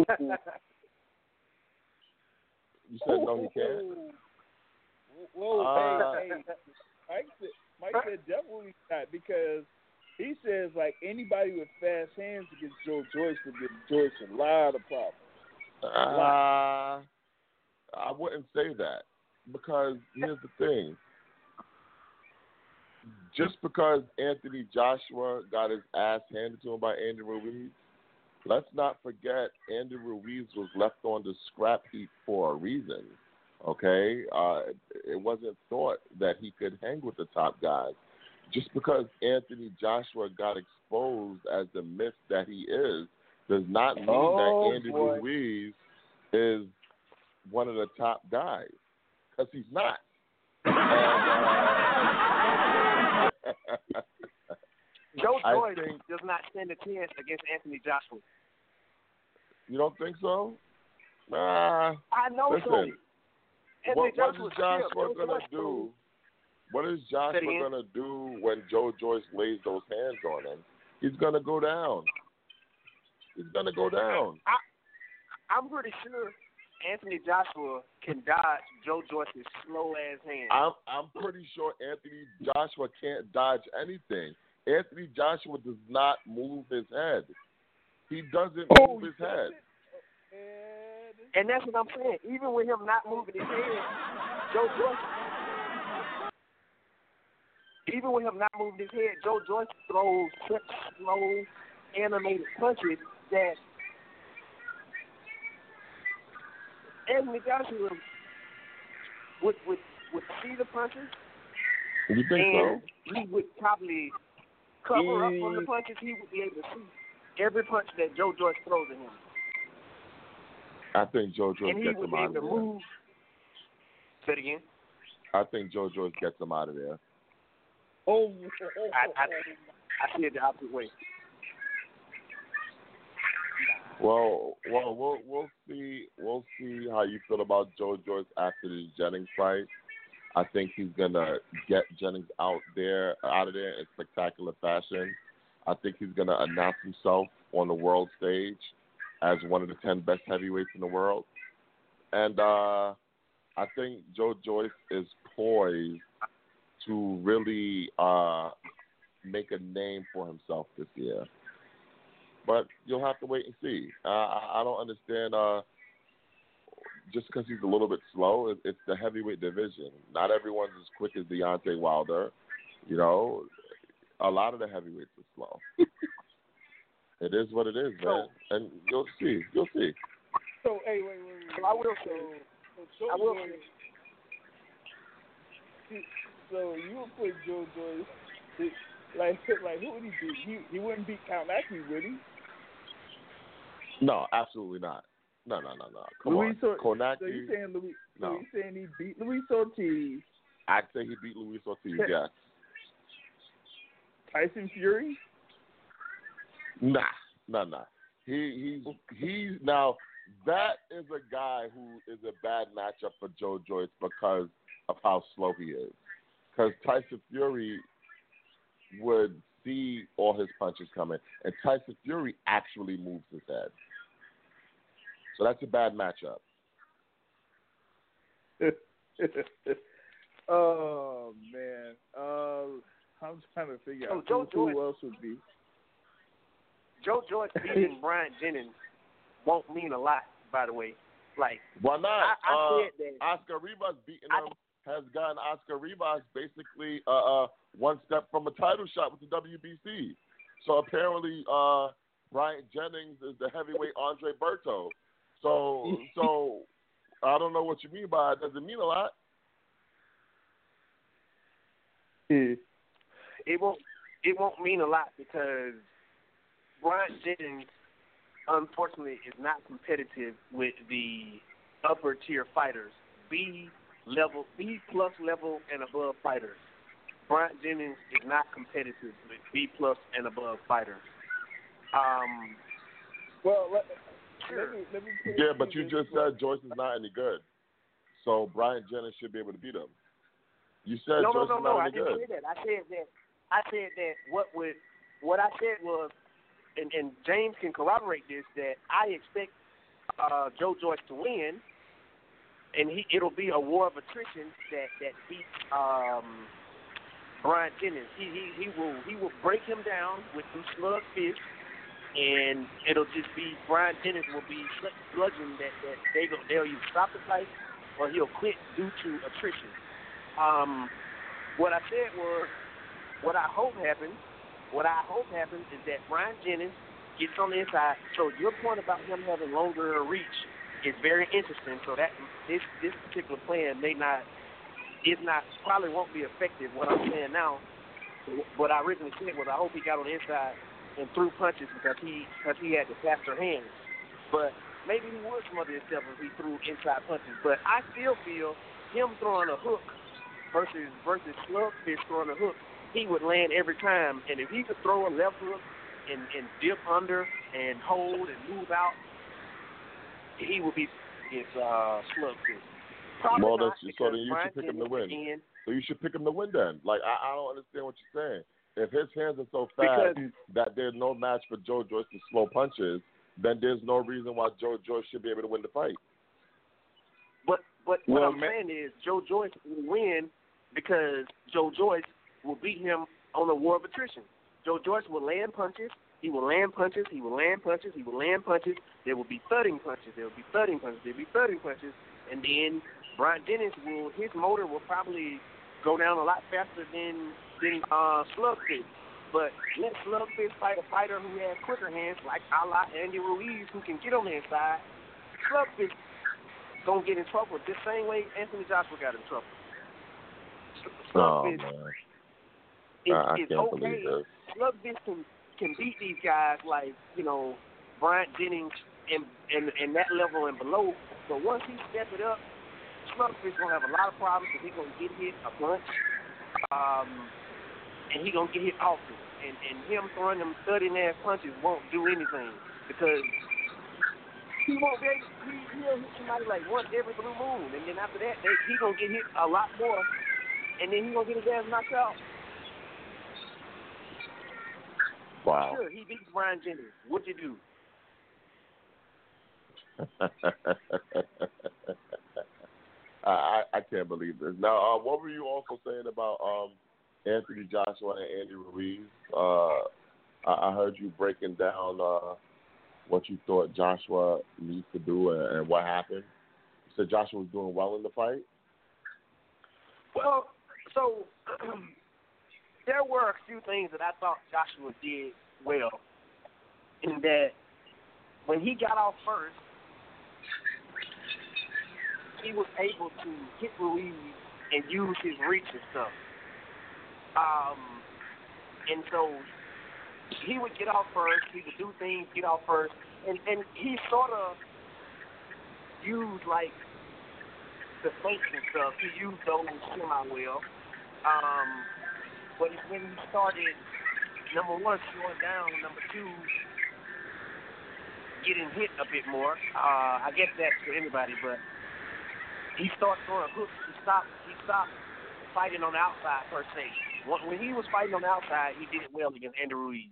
Speaker 4: You said no, he can't.
Speaker 3: Whoa,
Speaker 4: Uh,
Speaker 3: hey, hey. Mike said, Mike said definitely not, because he says like anybody with fast hands against Joe Joyce would give Joyce a lot of problems.
Speaker 4: Uh, I wouldn't say that, because here's the thing. Just because Anthony Joshua got his ass handed to him by Andrew Ruiz, let's not forget Andrew Ruiz was left on the scrap heap for a reason. Okay, uh, it wasn't thought that he could hang with the top guys. Just because Anthony Joshua got exposed as the myth that he is, does not mean
Speaker 3: Oh,
Speaker 4: that Andy
Speaker 3: boy.
Speaker 4: Ruiz is one of the top guys, because he's not. And, uh,
Speaker 1: Joe
Speaker 4: I
Speaker 1: Joyce
Speaker 4: think-
Speaker 1: does not stand a chance against Anthony Joshua.
Speaker 4: you don't think so? Nah.
Speaker 1: I know
Speaker 4: Listen,
Speaker 1: so. Anthony
Speaker 4: What, what
Speaker 1: Joshua
Speaker 4: is Joshua
Speaker 1: Joe
Speaker 4: gonna
Speaker 1: Joyce
Speaker 4: do?
Speaker 1: proved-
Speaker 4: What is
Speaker 1: Say it
Speaker 4: Joshua
Speaker 1: again.
Speaker 4: gonna do when Joe Joyce lays those hands on him? He's gonna go down. He's gonna go down.
Speaker 1: I'm pretty sure Anthony Joshua can dodge Joe Joyce's slow ass hands.
Speaker 4: I'm I'm pretty sure Anthony Joshua can't dodge anything. Anthony Joshua does not move his head. He doesn't
Speaker 3: Oh,
Speaker 4: move his
Speaker 3: he
Speaker 4: head.
Speaker 3: And
Speaker 1: And that's what I'm saying. Even with him not moving his head, Joe Joyce. Even with him not moving his head, Joe Joyce throws such slow, animated punches that Anthony Joshua would would would see the punches,
Speaker 4: You think
Speaker 1: and
Speaker 4: so?
Speaker 1: he would probably cover up from the
Speaker 3: Mm.
Speaker 1: punches. He would be able to see every punch that Joe Joyce throws at him,
Speaker 4: I think Joe Joyce
Speaker 1: and he
Speaker 4: gets
Speaker 1: would
Speaker 4: him
Speaker 1: be
Speaker 4: out
Speaker 1: able
Speaker 4: of
Speaker 1: to
Speaker 4: there.
Speaker 1: move. Say it again.
Speaker 4: I think Joe Joyce gets him out of there.
Speaker 3: oh,
Speaker 1: I, I, I see it the opposite way.
Speaker 4: Well, well, we'll we'll see. We'll see how you feel about Joe Joyce after the Jennings fight. I think he's gonna get Jennings out there, out of there in spectacular fashion. I think he's gonna announce himself on the world stage as one of the ten best heavyweights in the world, and uh, I think Joe Joyce is poised to really uh, make a name for himself this year. But you'll have to wait and see. Uh, I I don't understand. Uh, just because he's a little bit slow, it, it's the heavyweight division. Not everyone's as quick as Deontay Wilder. You know, a lot of the heavyweights are slow. It is what it is, man. And you'll see. You'll see.
Speaker 3: So, hey, wait, wait, wait.
Speaker 1: I will
Speaker 3: so,
Speaker 1: say.
Speaker 3: so
Speaker 1: I will
Speaker 3: Joe Joyce, so you would put Joe Joyce, like, like who would he beat? He, he wouldn't beat Count Matthews, would he?
Speaker 4: No, absolutely not. No, no, no, no. Come
Speaker 3: Luis
Speaker 4: on.
Speaker 3: Or-
Speaker 4: Konaki,
Speaker 3: so you saying Luis?
Speaker 4: no.
Speaker 3: So you saying he beat Luis Ortiz?
Speaker 4: I'd say he beat Luis Ortiz, yes.
Speaker 3: Tyson Fury?
Speaker 4: Nah, nah, nah. He he's he's now that is a guy who is a bad matchup for Joe Joyce because of how slow he is. Because Tyson Fury would see all his punches coming, and Tyson Fury actually moves his head. So that's a bad matchup.
Speaker 3: Oh man, uh, I'm trying to figure
Speaker 1: So
Speaker 3: out
Speaker 1: Joe
Speaker 3: who, who
Speaker 1: Joyce-
Speaker 3: else would be.
Speaker 1: Joe Joyce beating Brian Jennings won't mean a lot, by the way. Like,
Speaker 4: Why not?
Speaker 1: I, I
Speaker 4: uh,
Speaker 1: said that.
Speaker 4: Oscar Rivas beating
Speaker 1: I-
Speaker 4: him has gotten Oscar Rivas basically uh, uh, one step from a title shot with the W B C. So apparently, uh, Brian Jennings is the heavyweight Andre Berto. So, so I don't know what you mean by it. Does it mean a lot?
Speaker 1: It won't. It won't mean a lot because Brian Jennings, unfortunately, is not competitive with the upper tier fighters, B level, B plus level and above fighters. Brian Jennings is not competitive with B plus and above fighters. Um,
Speaker 3: Well, let,
Speaker 1: sure.
Speaker 3: let me let me. put it
Speaker 4: Yeah,
Speaker 3: to
Speaker 4: but you
Speaker 3: this
Speaker 4: just
Speaker 3: way.
Speaker 4: said Joyce is not any good. So Brian Jennings should be able to beat him. You said
Speaker 1: No, no,
Speaker 4: Joyce
Speaker 1: no,
Speaker 4: is
Speaker 1: no.
Speaker 4: not
Speaker 1: I
Speaker 4: any
Speaker 1: didn't
Speaker 4: good.
Speaker 1: say that. I said that. I said that. What would? What I said was, and, and James can corroborate this, that I expect uh, Joe Joyce to win, and he it'll be a war of attrition that that beats um, Brian Jennings. He he he will he will break him down with some slug fists, and it'll just be Brian Jennings will be such bludgeon that that they go they'll either stop the fight or he'll quit due to attrition. Um, what I said was, what I hope happens, what I hope happens is that Brian Jennings gets on the inside. So your point about him having longer reach is very interesting. So that this this particular plan may not, is not, probably won't be effective. What I'm saying now, what I originally said was I hope he got on the inside and threw punches because he because he had the faster hands. But maybe he would smother himself if he threw inside punches. But I still feel him throwing a hook versus versus slug fish throwing a hook, he would land every time. And if he could throw a left hook and, and dip under and hold and move out, he would be his uh, slug fish. Probably
Speaker 4: Well,
Speaker 1: not,
Speaker 4: that's, so then
Speaker 1: because
Speaker 4: you
Speaker 1: Brian
Speaker 4: should pick him to
Speaker 1: Jennings,
Speaker 4: win.
Speaker 1: again,
Speaker 4: So you should pick him to win then. Like, I, I don't understand what you're saying. If his hands are so fast
Speaker 1: Because-
Speaker 4: that there's no match for Joe Joyce to slow punches, then there's no reason why Joe Joyce should be able to win the fight.
Speaker 1: But but what
Speaker 3: Well,
Speaker 1: I'm
Speaker 3: ma-
Speaker 1: saying is Joe Joyce will win because Joe Joyce will beat him on a war of attrition. Joe Joyce will land punches. He will land punches. He will land punches. He will land punches. There will be thudding punches. There will be thudding punches. There will be thudding punches. And then Brian Jennings will, his motor will probably go down a lot faster than than uh, Slugfish. But let Slugfish fight a fighter who has quicker hands, like a la Andy Ruiz, who can get on the inside. Slugfish gonna get in trouble the same way Anthony Joshua got in trouble.
Speaker 4: Oh,
Speaker 1: Slugfish
Speaker 4: man.
Speaker 1: is,
Speaker 4: I, I
Speaker 1: is
Speaker 4: can't
Speaker 1: okay.
Speaker 4: believe this.
Speaker 1: Slugfish can can beat these guys like, you know, Bryant Jennings and and and that level and below. But once he step it up, Slugfish gonna have a lot of problems because he's gonna get hit a bunch, um, and he gonna get hit often. And and him throwing them thirty ass punches won't do anything because he won't be able, he, he'll hit somebody like once every blue moon, and then after that, they, he gonna get hit a lot more, and then he gonna get his ass knocked out.
Speaker 4: Wow.
Speaker 1: Sure, he beats Brian Jennings. What'd you do?
Speaker 4: I I can't believe this. Now, uh, what were you also saying about um, Anthony Joshua and Andy Ruiz? Uh, I, I heard you breaking down uh, what you thought Joshua needs to do and, and what happened. You said Joshua was doing well in the fight?
Speaker 1: Well, so there were a few things that I thought Joshua did well, in that when he got off first, he was able to hit Ruiz and use his reach and stuff. Um, and so he would get off first, he would do things, get off first, and, and he sort of used, like, the fakes and stuff. He used those semi-well. Um, but when he started, number one, slowing down, number two, getting hit a bit more, uh, I guess that's for anybody, but he started throwing hooks. He stopped, he stopped fighting on the outside, per se. When he was fighting on the outside, he did it well against Andy Ruiz.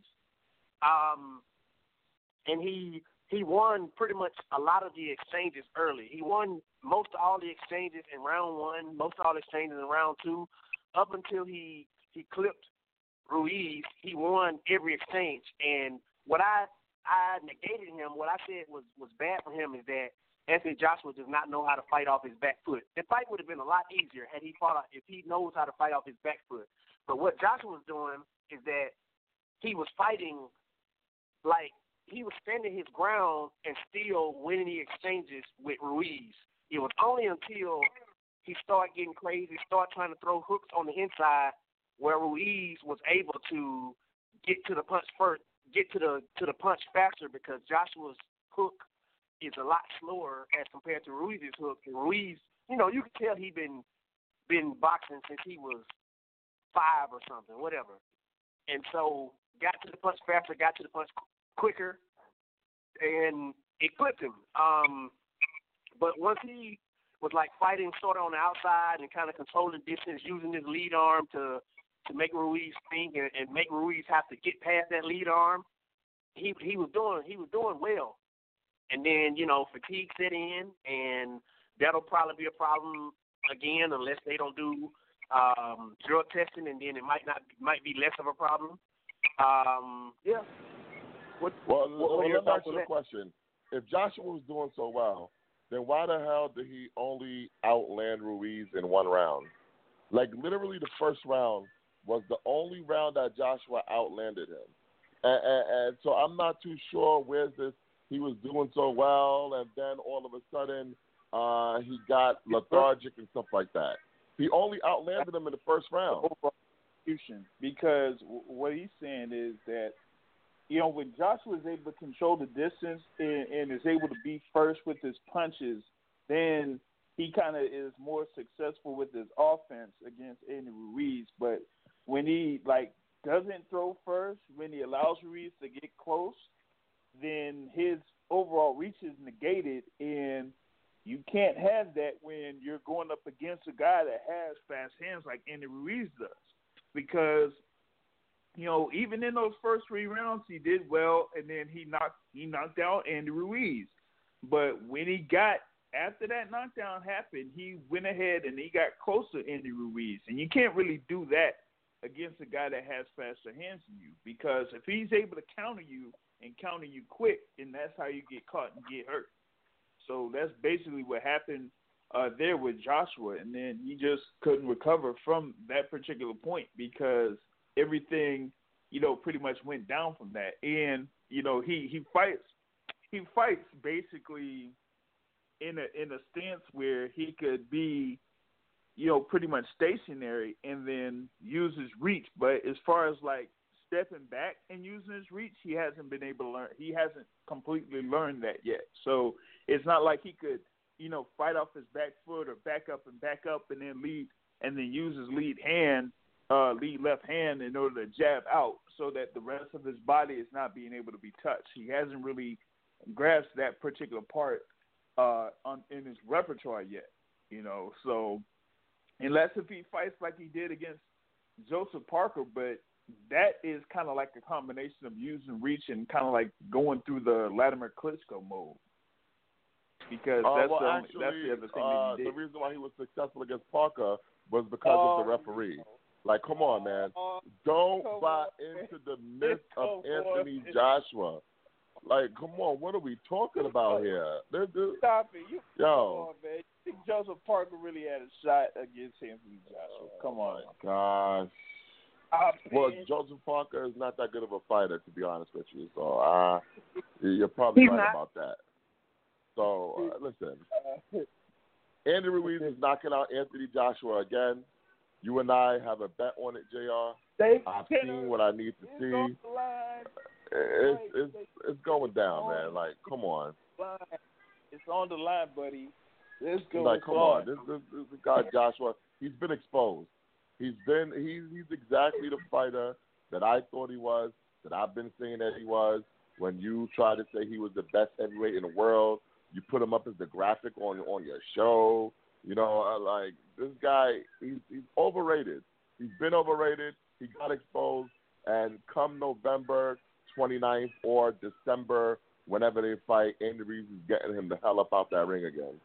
Speaker 1: Um, and he he won pretty much a lot of the exchanges early. He won most of all the exchanges in round one, most of all the exchanges in round two. Up until he, he clipped Ruiz, he won every exchange. And what I I negated him, what I said was, was bad for him is that Anthony Joshua does not know how to fight off his back foot. The fight would have been a lot easier had he fought if he knows how to fight off his back foot. But what Joshua was doing is that he was fighting like he was standing his ground and still winning the exchanges with Ruiz. It was only until he started getting crazy, started trying to throw hooks on the inside, where Ruiz was able to get to the punch first, get to the to the punch faster, because Joshua's hook is a lot slower as compared to Ruiz's hook. And Ruiz, you know, you can tell he been been boxing since he was five or something, whatever. And so got to the punch faster, got to the punch quicker, and it clipped him. Um, but once he was like fighting sort of on the outside and kind of controlling distance, using his lead arm to to make Ruiz think and, and make Ruiz have to get past that lead arm, he he was doing he was doing well. And then, you know, fatigue set in, and that'll probably be a problem again unless they don't do um, drug testing, and then it might not might be less of a problem. Um, yeah. What,
Speaker 4: well,
Speaker 1: what, what
Speaker 4: well let me ask
Speaker 1: on
Speaker 4: you a
Speaker 1: that?
Speaker 4: question. If Joshua was doing so well, then why the hell did he only outland Ruiz in one round? Like, literally the first round was the only round that Joshua outlanded him. And, and, and so I'm not too sure where's this. He was doing so well, and then all of a sudden uh, he got lethargic and stuff like that. He only outlanded him in the first round.
Speaker 3: Because what he's saying is that, you know, when Joshua is able to control the distance and, and is able to be first with his punches, then he kind of is more successful with his offense against Andy Ruiz. But when he, like, doesn't throw first, when he allows Ruiz to get close, then his overall reach is negated, and you can't have that when you're going up against a guy that has fast hands like Andy Ruiz does. Because, you know, even in those first three rounds, he did well, and then he knocked he knocked out Andy Ruiz. But when he got, after that knockdown happened, he went ahead and he got close to Andy Ruiz. And you can't really do that against a guy that has faster hands than you, because if he's able to counter you and counter you quick, and that's how you get caught and get hurt. So that's basically what happened uh, there with Joshua, and then he just couldn't recover from that particular point because everything, you know, pretty much went down from that. And, you know, he, he fights he fights basically in a in a stance where he could be, you know, pretty much stationary and then use his reach. But as far as like stepping back and using his reach, he hasn't been able to learn. He hasn't completely learned that yet. So it's not like he could, you know, fight off his back foot or back up and back up and then lead and then use his lead hand, uh, lead left hand in order to jab out so that the rest of his body is not being able to be touched. He hasn't really grasped that particular part uh, on, in his repertoire yet. You know, so unless if he fights like he did against Joseph Parker, but that is kind of like a combination of using reach and kind of like going through the Latimer Klitschko mode. Because
Speaker 4: uh,
Speaker 3: that's,
Speaker 4: well,
Speaker 3: the only,
Speaker 4: actually,
Speaker 3: that's the other thing
Speaker 4: uh,
Speaker 3: that he did.
Speaker 4: The reason why he was successful against Parker was because
Speaker 1: Oh,
Speaker 4: of the referee. Like, come on, man. Don't
Speaker 1: come
Speaker 4: buy
Speaker 1: on,
Speaker 4: into the myth of
Speaker 1: Come on.
Speaker 4: Anthony Joshua. Like, come on, what are we talking about here? This, this,
Speaker 3: Stop it. You,
Speaker 4: yo.
Speaker 3: Come on, man. You think Joseph Parker really had a shot against Anthony Joshua? Come on.
Speaker 4: Gosh.
Speaker 3: I
Speaker 4: Well,
Speaker 3: mean,
Speaker 4: Joseph Parker is not that good of a fighter, to be honest with you. So uh, you're probably
Speaker 1: He's
Speaker 4: right
Speaker 1: not.
Speaker 4: about that. So uh, listen, Andy Ruiz is knocking out Anthony Joshua again. You and I have a bet on it, J R.
Speaker 3: they
Speaker 4: I've seen what I need to
Speaker 3: It's on
Speaker 4: see.
Speaker 3: the line.
Speaker 4: It's it's it's going down, man. Like, come on.
Speaker 3: It's on the line, buddy. Let's go.
Speaker 4: Like, come on. This, this this this guy Joshua, he's been exposed. He's been he's he's exactly the fighter that I thought he was, that I've been saying that he was. When you try to say he was the best heavyweight in the world, you put him up as the graphic on on your show. You know, uh, like, this guy, he's he's overrated. He's been overrated. He got exposed, and come November twenty-ninth or December, whenever they fight, Andy Ruiz is getting him the hell up out that ring again.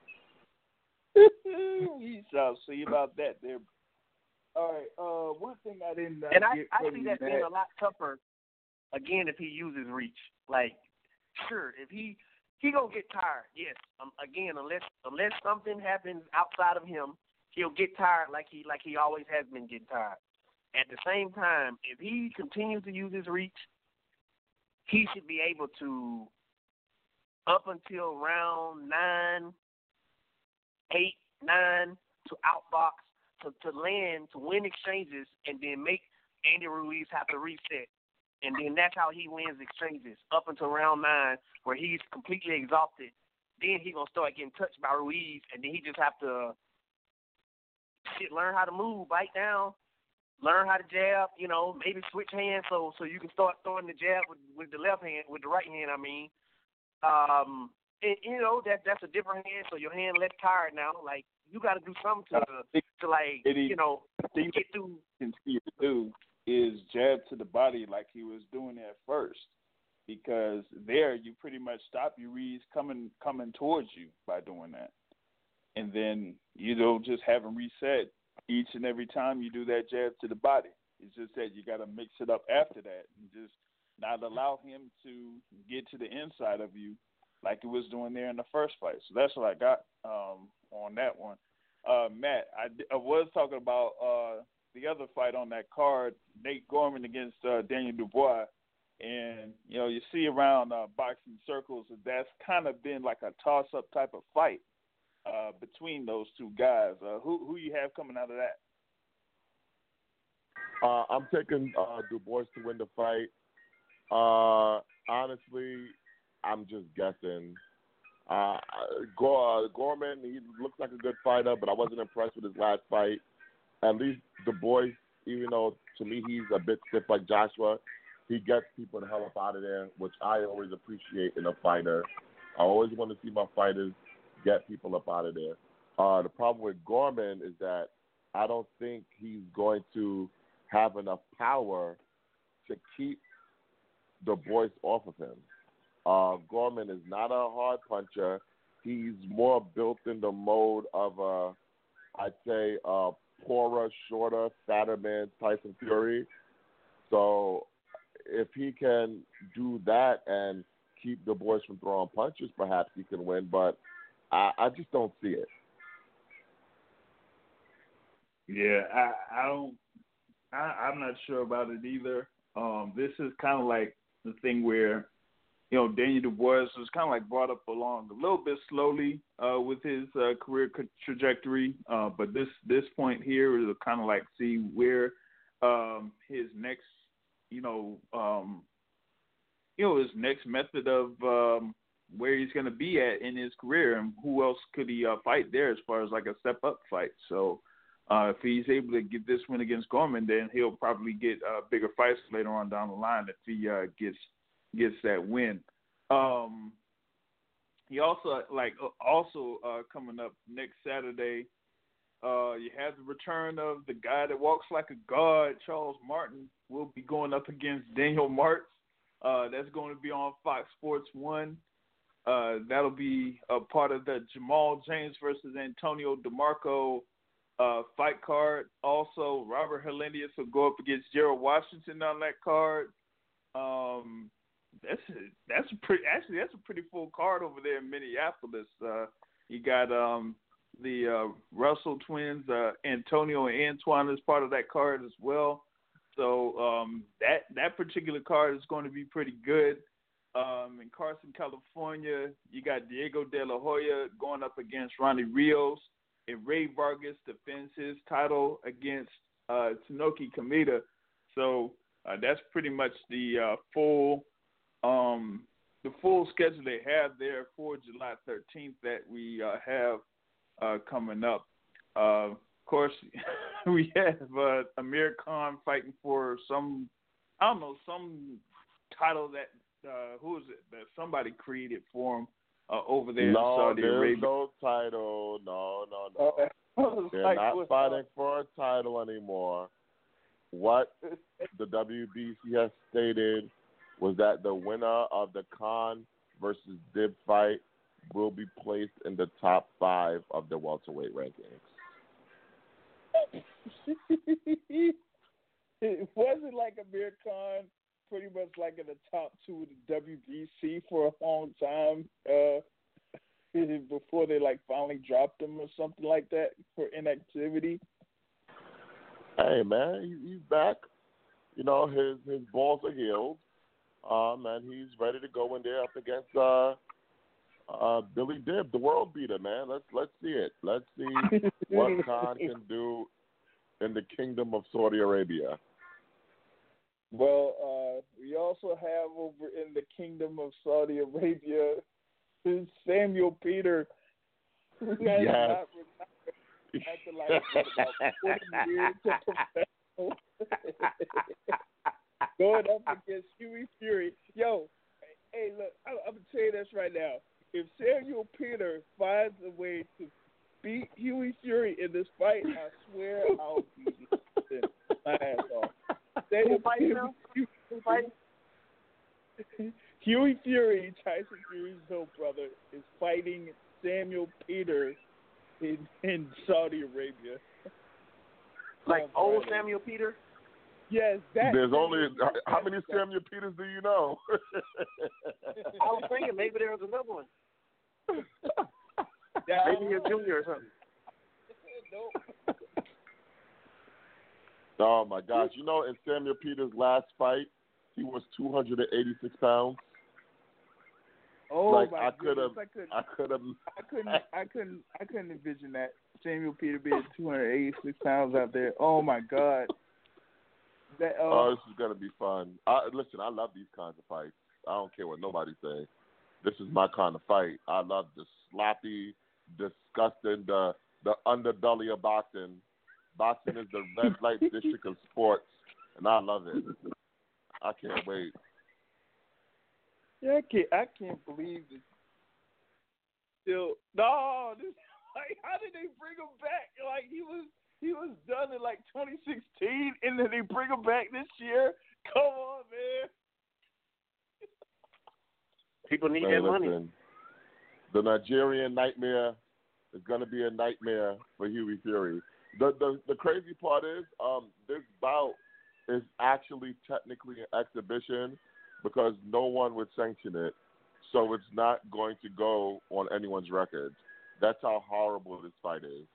Speaker 3: We shall see about that there. All right. Uh, one thing I didn't uh,
Speaker 1: And I,
Speaker 3: get
Speaker 1: I
Speaker 3: from
Speaker 1: see
Speaker 3: you,
Speaker 1: that
Speaker 3: Matt,
Speaker 1: being a lot tougher, again, if he uses reach. Like, sure, if he he gonna get tired, yes. Um, again, unless unless something happens outside of him, he'll get tired like he like he always has been getting tired. At the same time, if he continues to use his reach, he should be able to, up until round nine, eight, nine, to outbox, to, to land, to win exchanges, and then make Andy Ruiz have to reset. And then that's how he wins exchanges, up until round nine, where he's completely exhausted. Then he's going to start getting touched by Ruiz, and then he just have to shit, learn how to move, bite down, learn how to jab, you know, maybe switch hands so so you can start throwing the jab with, with the left hand, with the right hand, I mean. Um, and, you know, that that's a different hand, so your hand less tired now. Like, you got to do something to, to like, you know, get through.
Speaker 3: can see to do is jab to the body like he was doing at first, because there you pretty much stop your Ruiz coming coming towards you by doing that, and then you know just have him reset each and every time you do that jab to the body. It's just that you got to mix it up after that and just not allow him to get to the inside of you like he was doing there in the first fight. So that's what I got um, on that one. Uh, Matt, I, I was talking about uh, the other fight on that card, Nate Gorman against uh, Daniel Dubois. And, you know, you see around uh, boxing circles that that's kind of been like a toss-up type of fight uh, between those two guys. Uh, who who you have coming out of that?
Speaker 4: Uh, I'm taking uh, Dubois to win the fight. Uh, honestly, I'm just guessing. Uh, Gore, Gorman, he looks like a good fighter, but I wasn't impressed with his last fight. At least Dubois, even though to me he's a bit stiff like Joshua, he gets people the hell up out of there, which I always appreciate in a fighter. I always want to see my fighters get people up out of there. Uh, the problem with Gorman is that I don't think he's going to have enough power to keep Dubois off of him. Uh, Gorman is not a hard puncher. He's more built in the mode of a, I'd say, a poorer, shorter, fatter man Tyson Fury. So if he can do that and keep Dubois from throwing punches, perhaps he can win. But I, I just don't see it.
Speaker 3: Yeah, I, I don't. I, I'm not sure about it either. Um, this is kind of like the thing where, you know, Daniel Dubois was kind of like brought up along a little bit slowly uh, with his uh, career trajectory. Uh, but this this point here is kind of like see where um, his next, you know, um, you know, his next method of um, where he's going to be at in his career, and who else could he uh, fight there as far as like a step up fight. So uh, if he's able to get this win against Gorman, then he'll probably get uh, bigger fights later on down the line if he uh, gets gets that win. Um, he also like also uh, coming up next Saturday. Uh, you have the return of the guy that walks like a god, Charles Martin, will be going up against Daniel Martz. Uh, that's going to be on Fox Sports One. Uh, that'll be a part of the Jamal James versus Antonio DeMarco uh, fight card. Also, Robert Helenius will go up against Gerald Washington on that card. Um, that's a, that's a pretty actually that's a pretty full card over there in Minneapolis. Uh, you got um, the uh, Russell twins, uh, Antonio and Antoine, is part of that card as well. So um, that that particular card is going to be pretty good. Um, in Carson, California, you got Diego De La Hoya going up against Ronnie Rios, and Ray Vargas defends his title against uh, Tsunoki Kamita. So uh, that's pretty much the uh, full um, the full schedule they have there for July thirteenth that we uh, have uh, coming up. Uh, of course, we have uh, Amir Khan fighting for some, I don't know, some title that, uh, who is it, that somebody created for him uh, over there
Speaker 4: no,
Speaker 3: in Saudi
Speaker 4: there's
Speaker 3: Arabia.
Speaker 4: no title. No, no, no.
Speaker 1: Oh,
Speaker 4: They're
Speaker 1: like,
Speaker 4: not
Speaker 1: what-
Speaker 4: fighting for a title anymore. What the W B C has stated was that the winner of the Khan versus Dib fight will be placed in the top five of the welterweight rankings.
Speaker 5: It wasn't like Amir Khan pretty much like in the top two of the W B C for a long time uh, before they like finally dropped him or something like that for inactivity.
Speaker 4: Hey man, he, he's back. You know, his his balls are healed. Um, and he's ready to go in there up against uh, uh, Billy Dib, the world beater, man. Let's let's see it. Let's see what Khan can do in the Kingdom of Saudi Arabia.
Speaker 5: Well, uh, we also have over in the Kingdom of Saudi Arabia Samuel Peter, who has
Speaker 4: Yes.
Speaker 5: not retired after like what, about forty years of professional. Going up against Huey Fury. Yo, hey, look, I'm, I'm going to tell you this right now. If Samuel Peter finds a way to beat Huey Fury in this fight, I swear I'll be my ass off.
Speaker 1: Who fighting now?
Speaker 5: Huey,
Speaker 1: Who fighting?
Speaker 5: Huey Fury, Tyson Fury's little brother, is fighting Samuel Peter in, in Saudi Arabia.
Speaker 1: Like
Speaker 5: On
Speaker 1: old
Speaker 5: Friday.
Speaker 1: Samuel Peter?
Speaker 5: Yes, that.
Speaker 4: There's only how many Samuel Peters do you know?
Speaker 1: I was thinking maybe there was another one.
Speaker 5: Yeah,
Speaker 1: Maybe a junior or something.
Speaker 5: Nope.
Speaker 4: Oh my gosh! You know, in Samuel Peters' last fight, he was two hundred eighty-six pounds.
Speaker 5: Oh
Speaker 4: like
Speaker 5: my
Speaker 4: I could have,
Speaker 5: goodness,
Speaker 4: I could have.
Speaker 5: I couldn't, I couldn't, I couldn't envision that Samuel Peter being two hundred eighty-six pounds out there. Oh my God. That, uh,
Speaker 4: Oh, this is gonna be fun. I, listen, I love these kinds of fights. I don't care what nobody says. This is my kind of fight. I love the sloppy, disgusting, the the underbelly of boxing. Boxing is the red light district of sports, and I love it. I can't wait.
Speaker 5: yeah, I can't, I can't believe this. Still, no, this, like, how did they bring him back? Like he was. He was done in like twenty sixteen, and then they bring him back this year. Come on, man.
Speaker 1: People need
Speaker 4: Hey,
Speaker 1: that money.
Speaker 4: listen, the Nigerian nightmare is going to be a nightmare for Huey Fury. The, the the crazy part is, um, this bout is actually technically an exhibition because no one would sanction it, so it's not going to go on anyone's record. That's how horrible this fight is.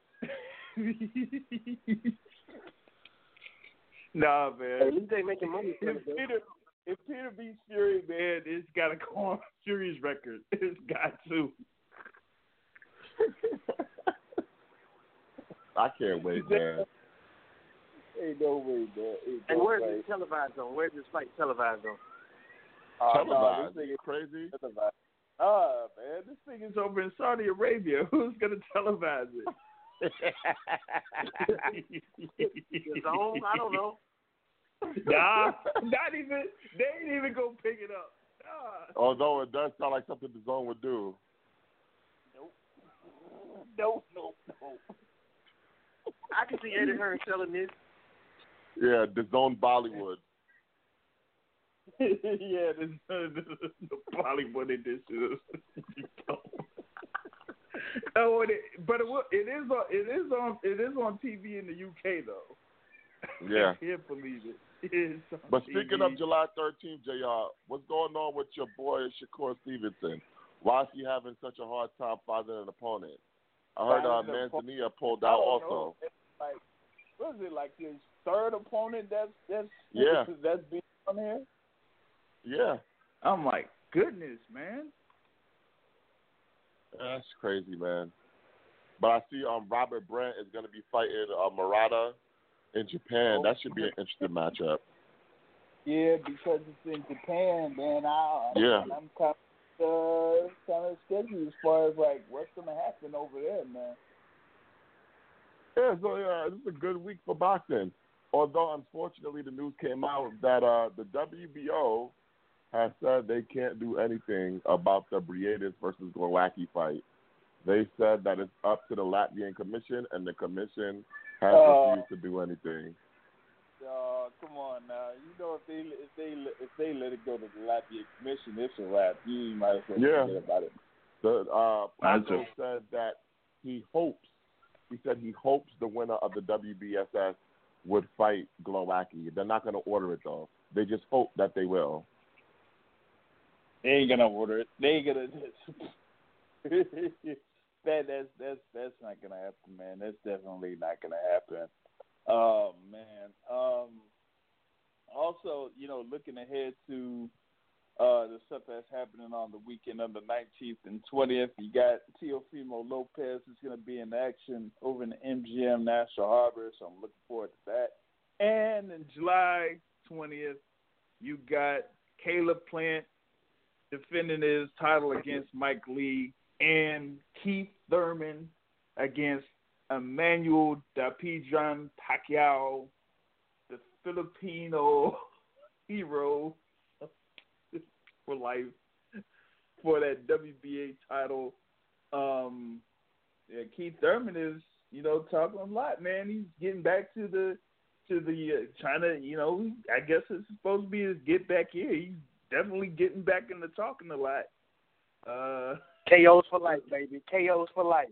Speaker 5: Nah,
Speaker 1: At
Speaker 5: man.
Speaker 1: least they making money from
Speaker 5: If
Speaker 1: it, though.
Speaker 5: Peter, if Peter beats Fury, man, it's got to go on Fury's record. It's got to.
Speaker 4: I can't wait, man.
Speaker 5: Ain't no way, man. Ain't
Speaker 1: And
Speaker 5: no
Speaker 1: where's
Speaker 5: way.
Speaker 1: this televised on? Where's this fight televised on?
Speaker 5: Oh, no,
Speaker 4: Televised.
Speaker 5: this thing is
Speaker 4: Crazy.
Speaker 5: televised. Ah, man, this thing is over in Saudi Arabia. Who's gonna televise it?
Speaker 1: The zone? I don't know.
Speaker 5: Nah, not even. They ain't even gonna pick it up.
Speaker 4: Although it does sound like something the Zone would do.
Speaker 5: Nope. Nope, nope, nope.
Speaker 1: I can see Eddie Hearn selling this.
Speaker 4: Yeah, the Zone Bollywood.
Speaker 3: yeah, the, the, the Bollywood edition. oh, it, but it, it is on it is on it is on T V in the U K though.
Speaker 4: Yeah,
Speaker 3: I can't believe it. It is on
Speaker 4: but
Speaker 3: T V.
Speaker 4: speaking of July thirteenth, J R, what's going on with your boy Shakur Stevenson? Why is he having such a hard time finding an opponent? I heard uh, Manzanilla pulled out also.
Speaker 5: Like, what is it, like his third opponent that's that's
Speaker 4: yeah.
Speaker 5: that's being on here?
Speaker 4: Yeah.
Speaker 3: Oh my goodness, man.
Speaker 4: That's crazy, man. But I see um Robert Brant is going to be fighting uh, Murata in Japan. That should be an interesting matchup.
Speaker 5: Yeah, because it's in Japan, man. I,
Speaker 4: yeah.
Speaker 5: I'm kind of, uh, kind of sketchy as far as like what's going to happen over there, man.
Speaker 4: Yeah, so yeah, this is a good week for boxing. Although unfortunately the news came out that uh, the W B O has said they can't do anything about the Briedis versus Glowacki fight. They said that it's up to the Latvian Commission, and the Commission has
Speaker 5: uh,
Speaker 4: refused to do anything.
Speaker 5: Uh, come on now. You know if they if they if they let it go to the Latvian Commission, it's a wrap. You might as well
Speaker 4: yeah.
Speaker 5: forget about it.
Speaker 4: The uh, Paco said that he hopes. He said he hopes the winner of the W B S S would fight Glowacki. They're not going to order it though. They just hope that they will.
Speaker 5: They ain't gonna order it. They ain't gonna. that that's that's that's not gonna happen, man. That's definitely not gonna happen. Oh man. Um. Also, you know, looking ahead to uh, the stuff that's happening on the weekend of the nineteenth and twentieth, you got Teofimo Lopez is going to be in action over in the M G M National Harbor, so I'm looking forward to that.
Speaker 3: And in July twentieth, you got Caleb Plant defending his title against Mike Lee, and Keith Thurman against Emmanuel Dapijan Pacquiao, the Filipino hero for life, for that W B A title. Um, yeah, Keith Thurman is, you know, talking a lot, man. He's getting back to the to the uh, trying to, you know, I guess it's supposed to be his get back here. He's definitely getting back into talking a lot. Uh,
Speaker 1: K Os for life, baby. K Os for life.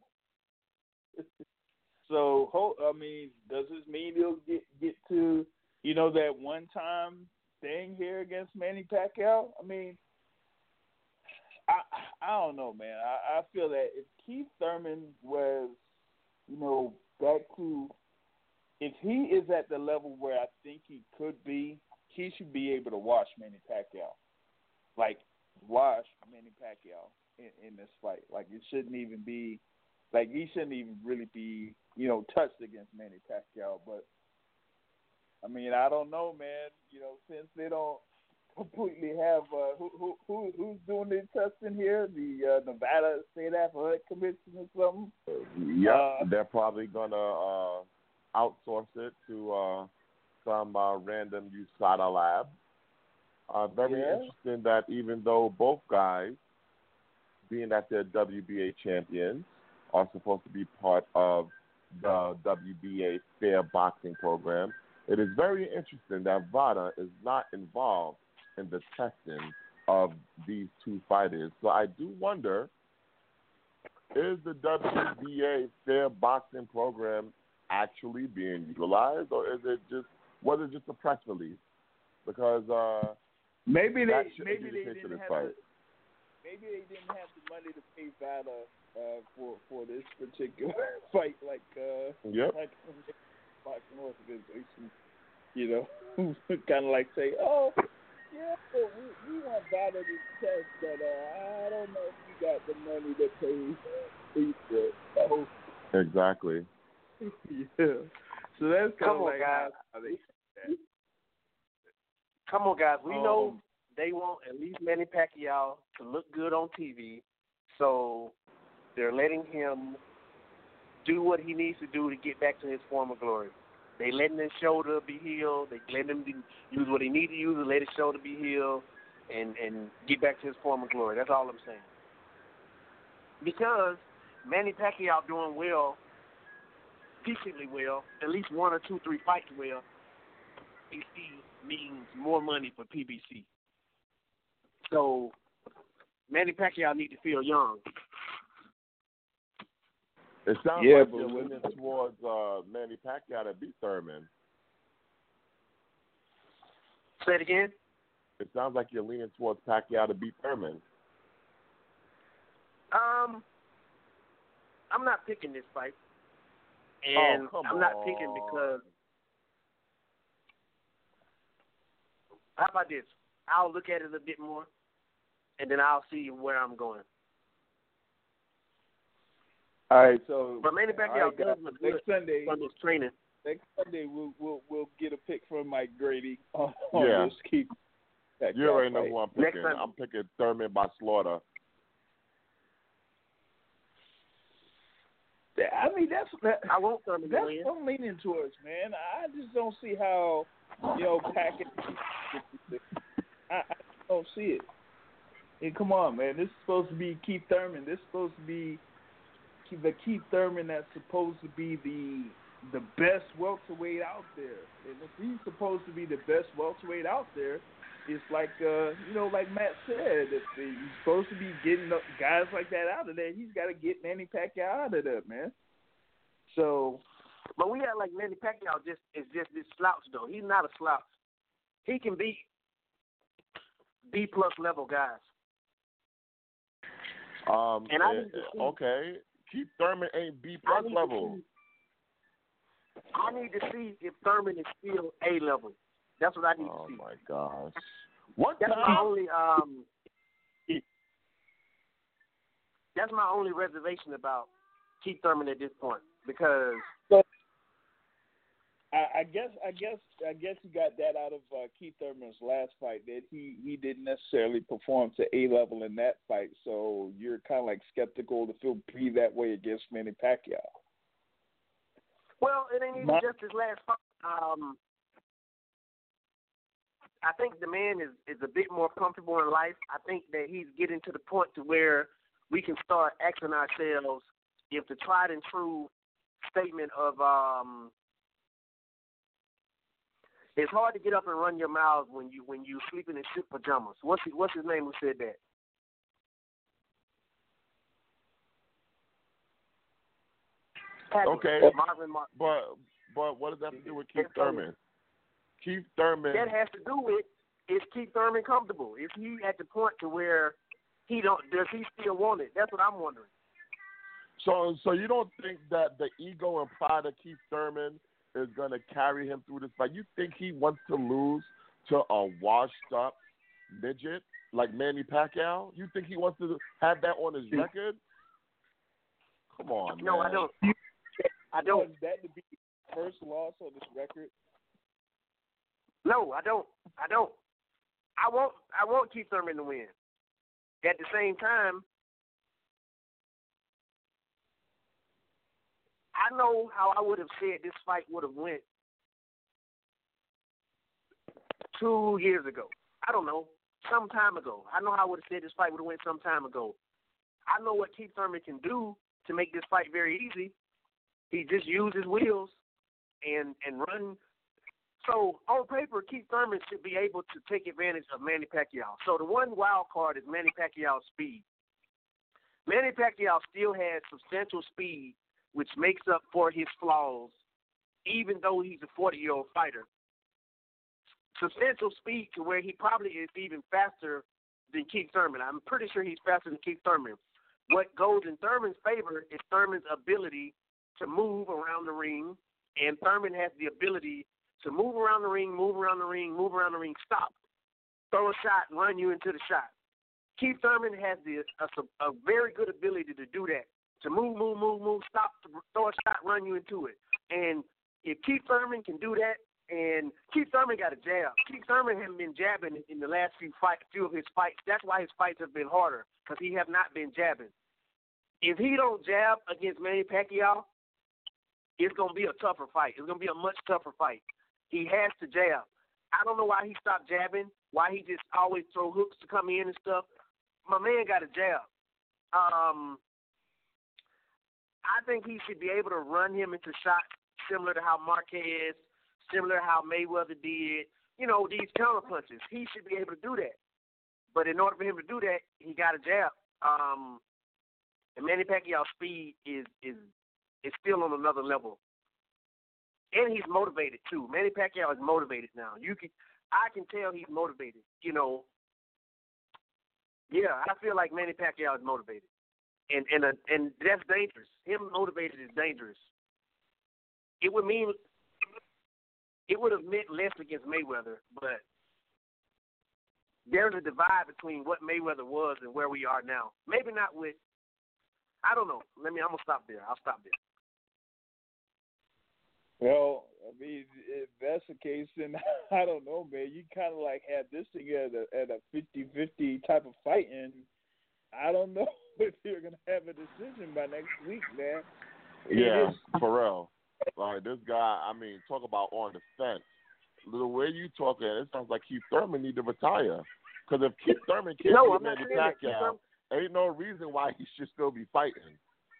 Speaker 5: So, I mean, does this mean he'll get get to, you know, that one time thing here against Manny Pacquiao? I mean, I I don't know, man. I, I feel that if Keith Thurman was, you know, back to, if he is at the level where I think he could be, he should be able to watch Manny Pacquiao. Like, watch Manny Pacquiao in, in this fight. Like, it shouldn't even be, like, he shouldn't even really be, you know, touched against Manny Pacquiao. But, I mean, I don't know, man. You know, since they don't completely have, uh, who, who who who's doing the testing here? The uh, Nevada State Athletic Commission or something?
Speaker 4: Yeah,
Speaker 5: uh,
Speaker 4: they're probably going to uh, outsource it to uh, some uh, random U S A D A lab. Uh, very
Speaker 5: yeah.
Speaker 4: interesting that even though both guys, being that they're W B A champions, are supposed to be part of the W B A Fair Boxing Program, it is very interesting that VADA is not involved in the testing of these two fighters. So I do wonder, is the W B A Fair Boxing Program actually being utilized, or is it just, was it just a press release? Because uh,
Speaker 3: maybe they
Speaker 4: should
Speaker 3: maybe
Speaker 4: be
Speaker 3: they
Speaker 4: the case for
Speaker 3: didn't
Speaker 4: this
Speaker 3: have
Speaker 4: fight.
Speaker 3: the, maybe they didn't have the money to pay VADA uh, for for this particular fight, like uh,
Speaker 4: Yep.
Speaker 3: like boxing organization, you know, kind of like say, oh, yeah, but we, we want VADA to test, but uh, I don't know if we got the money to pay for it. So,
Speaker 4: Exactly.
Speaker 3: yeah. So that's kind
Speaker 1: Come
Speaker 3: of
Speaker 1: on,
Speaker 3: like
Speaker 1: guys.
Speaker 3: how they.
Speaker 1: Come on, guys. We
Speaker 3: Um,
Speaker 1: know they want at least Manny Pacquiao to look good on T V, so they're letting him do what he needs to do to get back to his former glory. They letting his shoulder be healed. They letting him use what he needs to use to let his shoulder be healed. and and get back to his former glory. That's all I'm saying. Because Manny Pacquiao doing well, decently well, at least one or two, three fights well, P B C means more money for P B C. So Manny Pacquiao need to feel young.
Speaker 4: It sounds
Speaker 5: Yeah,
Speaker 4: like
Speaker 5: but
Speaker 4: you're
Speaker 5: when-
Speaker 4: leaning towards uh, Manny Pacquiao to beat Thurman.
Speaker 1: Say it again.
Speaker 4: It sounds like you're leaning towards Pacquiao to beat Thurman.
Speaker 1: Um, I'm not picking this fight, and
Speaker 4: oh, come
Speaker 1: I'm not
Speaker 4: on.
Speaker 1: picking because. How about this? I'll look at it a bit more, and then I'll see where I'm going.
Speaker 5: All right, so
Speaker 1: But Manny
Speaker 5: all
Speaker 1: Pacquiao
Speaker 5: right, guys,
Speaker 1: does look good
Speaker 5: next Sunday,
Speaker 1: from his training.
Speaker 5: next Sunday we'll we'll we'll get a pick from Mike Grady on, on
Speaker 4: Yeah.
Speaker 5: this keep. That
Speaker 4: You already know
Speaker 5: fight.
Speaker 4: who I'm
Speaker 1: Next
Speaker 4: picking.
Speaker 1: time-
Speaker 4: I'm picking Thurman by slaughter.
Speaker 5: I mean, that's that,
Speaker 1: I won't Thurman to
Speaker 5: that's
Speaker 1: win.
Speaker 5: what I'm leaning towards, man. I just don't see how, you know, Packett. I, I don't see it. And come on, man. This is supposed to be Keith Thurman. This is supposed to be the Keith Thurman that's supposed to be the the best welterweight out there. And if he's supposed to be the best welterweight out there, it's like, uh, you know, like Matt said, if he's supposed to be getting guys like that out of there, he's got to get Manny Pacquiao out of there, man. So,
Speaker 1: But we act like Manny Pacquiao just is just this slouch though. He's not a slouch. He can beat B plus level guys.
Speaker 4: Um,
Speaker 1: And I
Speaker 4: eh,
Speaker 1: need to see-
Speaker 4: okay, Keith Thurman ain't B
Speaker 1: I
Speaker 4: plus
Speaker 1: need to
Speaker 4: level.
Speaker 1: see- I need to see if Thurman is still A level. That's what I need
Speaker 4: Oh
Speaker 1: to see.
Speaker 4: my gosh! What
Speaker 1: That's my
Speaker 4: time?
Speaker 1: only um. That's my only reservation about Keith Thurman at this point because
Speaker 5: I, I guess, I guess, I guess you got that out of uh, Keith Thurman's last fight that he, he didn't necessarily perform to A level in that fight. So you're kind of like skeptical to feel be that way against Manny Pacquiao.
Speaker 1: well, it ain't even
Speaker 5: My-
Speaker 1: just his last fight. Um, I think the man is, is a bit more comfortable in life. I think that he's getting to the point to where we can start asking ourselves if the tried and true statement of um, it's hard to get up and run your mouth when you when you sleeping in shit pajamas. What's his, what's his name who said that? Hagler.
Speaker 4: Okay.
Speaker 1: Marvin Mar-
Speaker 4: But but what does that have to do with Keith Thurman? Keith Thurman.
Speaker 1: That has to do with is Keith Thurman comfortable? Is he at the point to where he don't does he still want it? That's what I'm wondering.
Speaker 4: So so you don't think that the ego and pride of Keith Thurman is going to carry him through this fight? You think he wants to lose to a washed up midget like Manny Pacquiao? You think he wants to have that on his record? Come on,
Speaker 1: No,
Speaker 4: man.
Speaker 1: I don't. I don't.
Speaker 5: Want that to be the first loss on this record?
Speaker 1: No, I don't. I don't. I want I want Keith Thurman to win. At the same time, I know how I would have said this fight would have went two years ago. I don't know, some time ago. I know how I would have said this fight would have went some time ago. I know what Keith Thurman can do to make this fight very easy. He just uses wheels and and run. So on paper, Keith Thurman should be able to take advantage of Manny Pacquiao. So the one wild card is Manny Pacquiao's speed. Manny Pacquiao still has substantial speed, which makes up for his flaws, even though he's a forty-year-old fighter. Substantial speed to where he probably is even faster than Keith Thurman. I'm pretty sure he's faster than Keith Thurman. What goes in Thurman's favor is Thurman's ability to move around the ring, and Thurman has the ability to move around the ring, move around the ring, move around the ring, stop, throw a shot, run you into the shot. Keith Thurman has the, a, a very good ability to do that, to move, move, move, move, stop, throw a shot, run you into it. And if Keith Thurman can do that, and Keith Thurman got a jab. Keith Thurman hasn't been jabbing in the last few fight, few of his fights. That's why his fights have been harder, because he have not been jabbing. If he don't jab against Manny Pacquiao, it's going to be a tougher fight. It's going to be a much tougher fight. He has to jab. I don't know why he stopped jabbing. why he just always throw hooks to come in and stuff. My man got a jab. Um, I think he should be able to run him into shots similar to how Marquez, similar to how Mayweather did. You know, these counter punches. He should be able to do that. But in order for him to do that, he got a jab. Um, and Manny Pacquiao's speed is is is still on another level. And he's motivated too. Manny Pacquiao is motivated now. You can, I can tell he's motivated. You know, yeah, I feel like Manny Pacquiao is motivated, and and uh, and that's dangerous. Him motivated is dangerous. It would mean it would have meant less against Mayweather, but there's a divide between what Mayweather was and where we are now. Maybe not with. I don't know. Let me. I'm gonna stop there. I'll stop there.
Speaker 5: Well, I mean, if that's the case, then I don't know, man. You kind of like had this thing at a at a fifty-fifty type of fight, and I don't know if you're gonna have a decision by next week, man.
Speaker 4: Yeah, for real. Like this guy, I mean, talk about on the fence. The way you talking, it sounds like Keith Thurman need to retire. Because if Keith Thurman can't
Speaker 1: no,
Speaker 4: beat
Speaker 1: I'm not
Speaker 4: Manny
Speaker 1: saying that.
Speaker 4: Pacquiao, ain't no reason why he should still be fighting.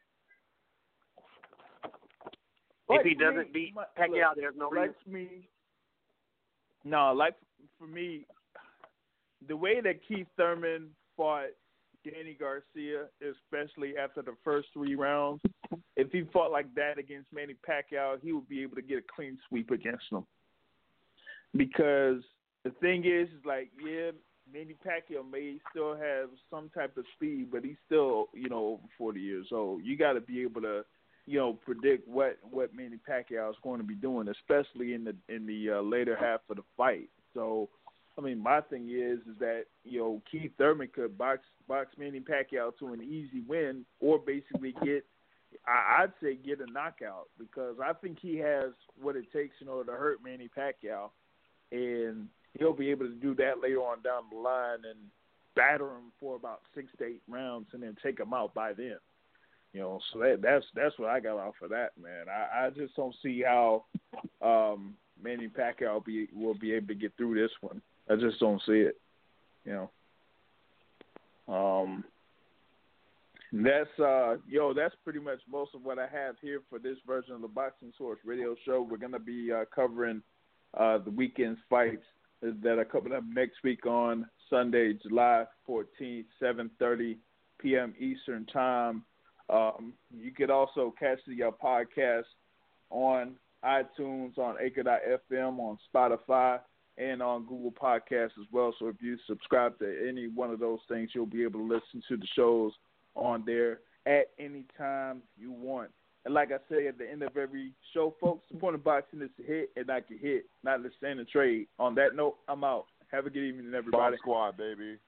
Speaker 1: If he
Speaker 5: Like
Speaker 1: doesn't
Speaker 5: me,
Speaker 1: beat
Speaker 5: my-
Speaker 1: Pacquiao,
Speaker 5: look,
Speaker 1: there's no
Speaker 5: like
Speaker 1: reason.
Speaker 5: me. No, like for me, the way that Keith Thurman fought Danny Garcia, especially after the first three rounds, if he fought like that against Manny Pacquiao, he would be able to get a clean sweep against him. Because the thing is, is like, yeah, Manny Pacquiao may still have some type of speed, but he's still, you know, over forty years old. You got to be able to, you know, predict what, what Manny Pacquiao is going to be doing, especially in the in the uh, later half of the fight. So, I mean, my thing is is that, you know, Keith Thurman could box box Manny Pacquiao to an easy win, or basically get, I, I'd say, get a knockout, because I think he has what it takes in order to hurt Manny Pacquiao, and he'll be able to do that later on down the line and batter him for about six to eight rounds and then take him out by then. You know, so that, that's that's what I got off of that, man. I, I just don't see how um, Manny Pacquiao be, will be able to get through this one. I just don't see it. You know, um, that's uh, yo, that's pretty much most of what I have here for this version of the Boxing Source Radio Show. We're gonna be uh, covering uh, the weekend's fights that are coming up next week on Sunday, July fourteenth, seven thirty p.m. Eastern Time. Um, you could also catch the uh, podcast on iTunes, on Anchor dot f m, on Spotify, and on Google Podcasts as well. So if you subscribe to any one of those things, you'll be able to listen to the shows on there at any time you want. And like I say at the end of every show, folks, the point of boxing is to hit and not get hit, not to stand and trade. On that note, I'm out. Have a good evening, everybody.
Speaker 4: Bomb Squad, baby.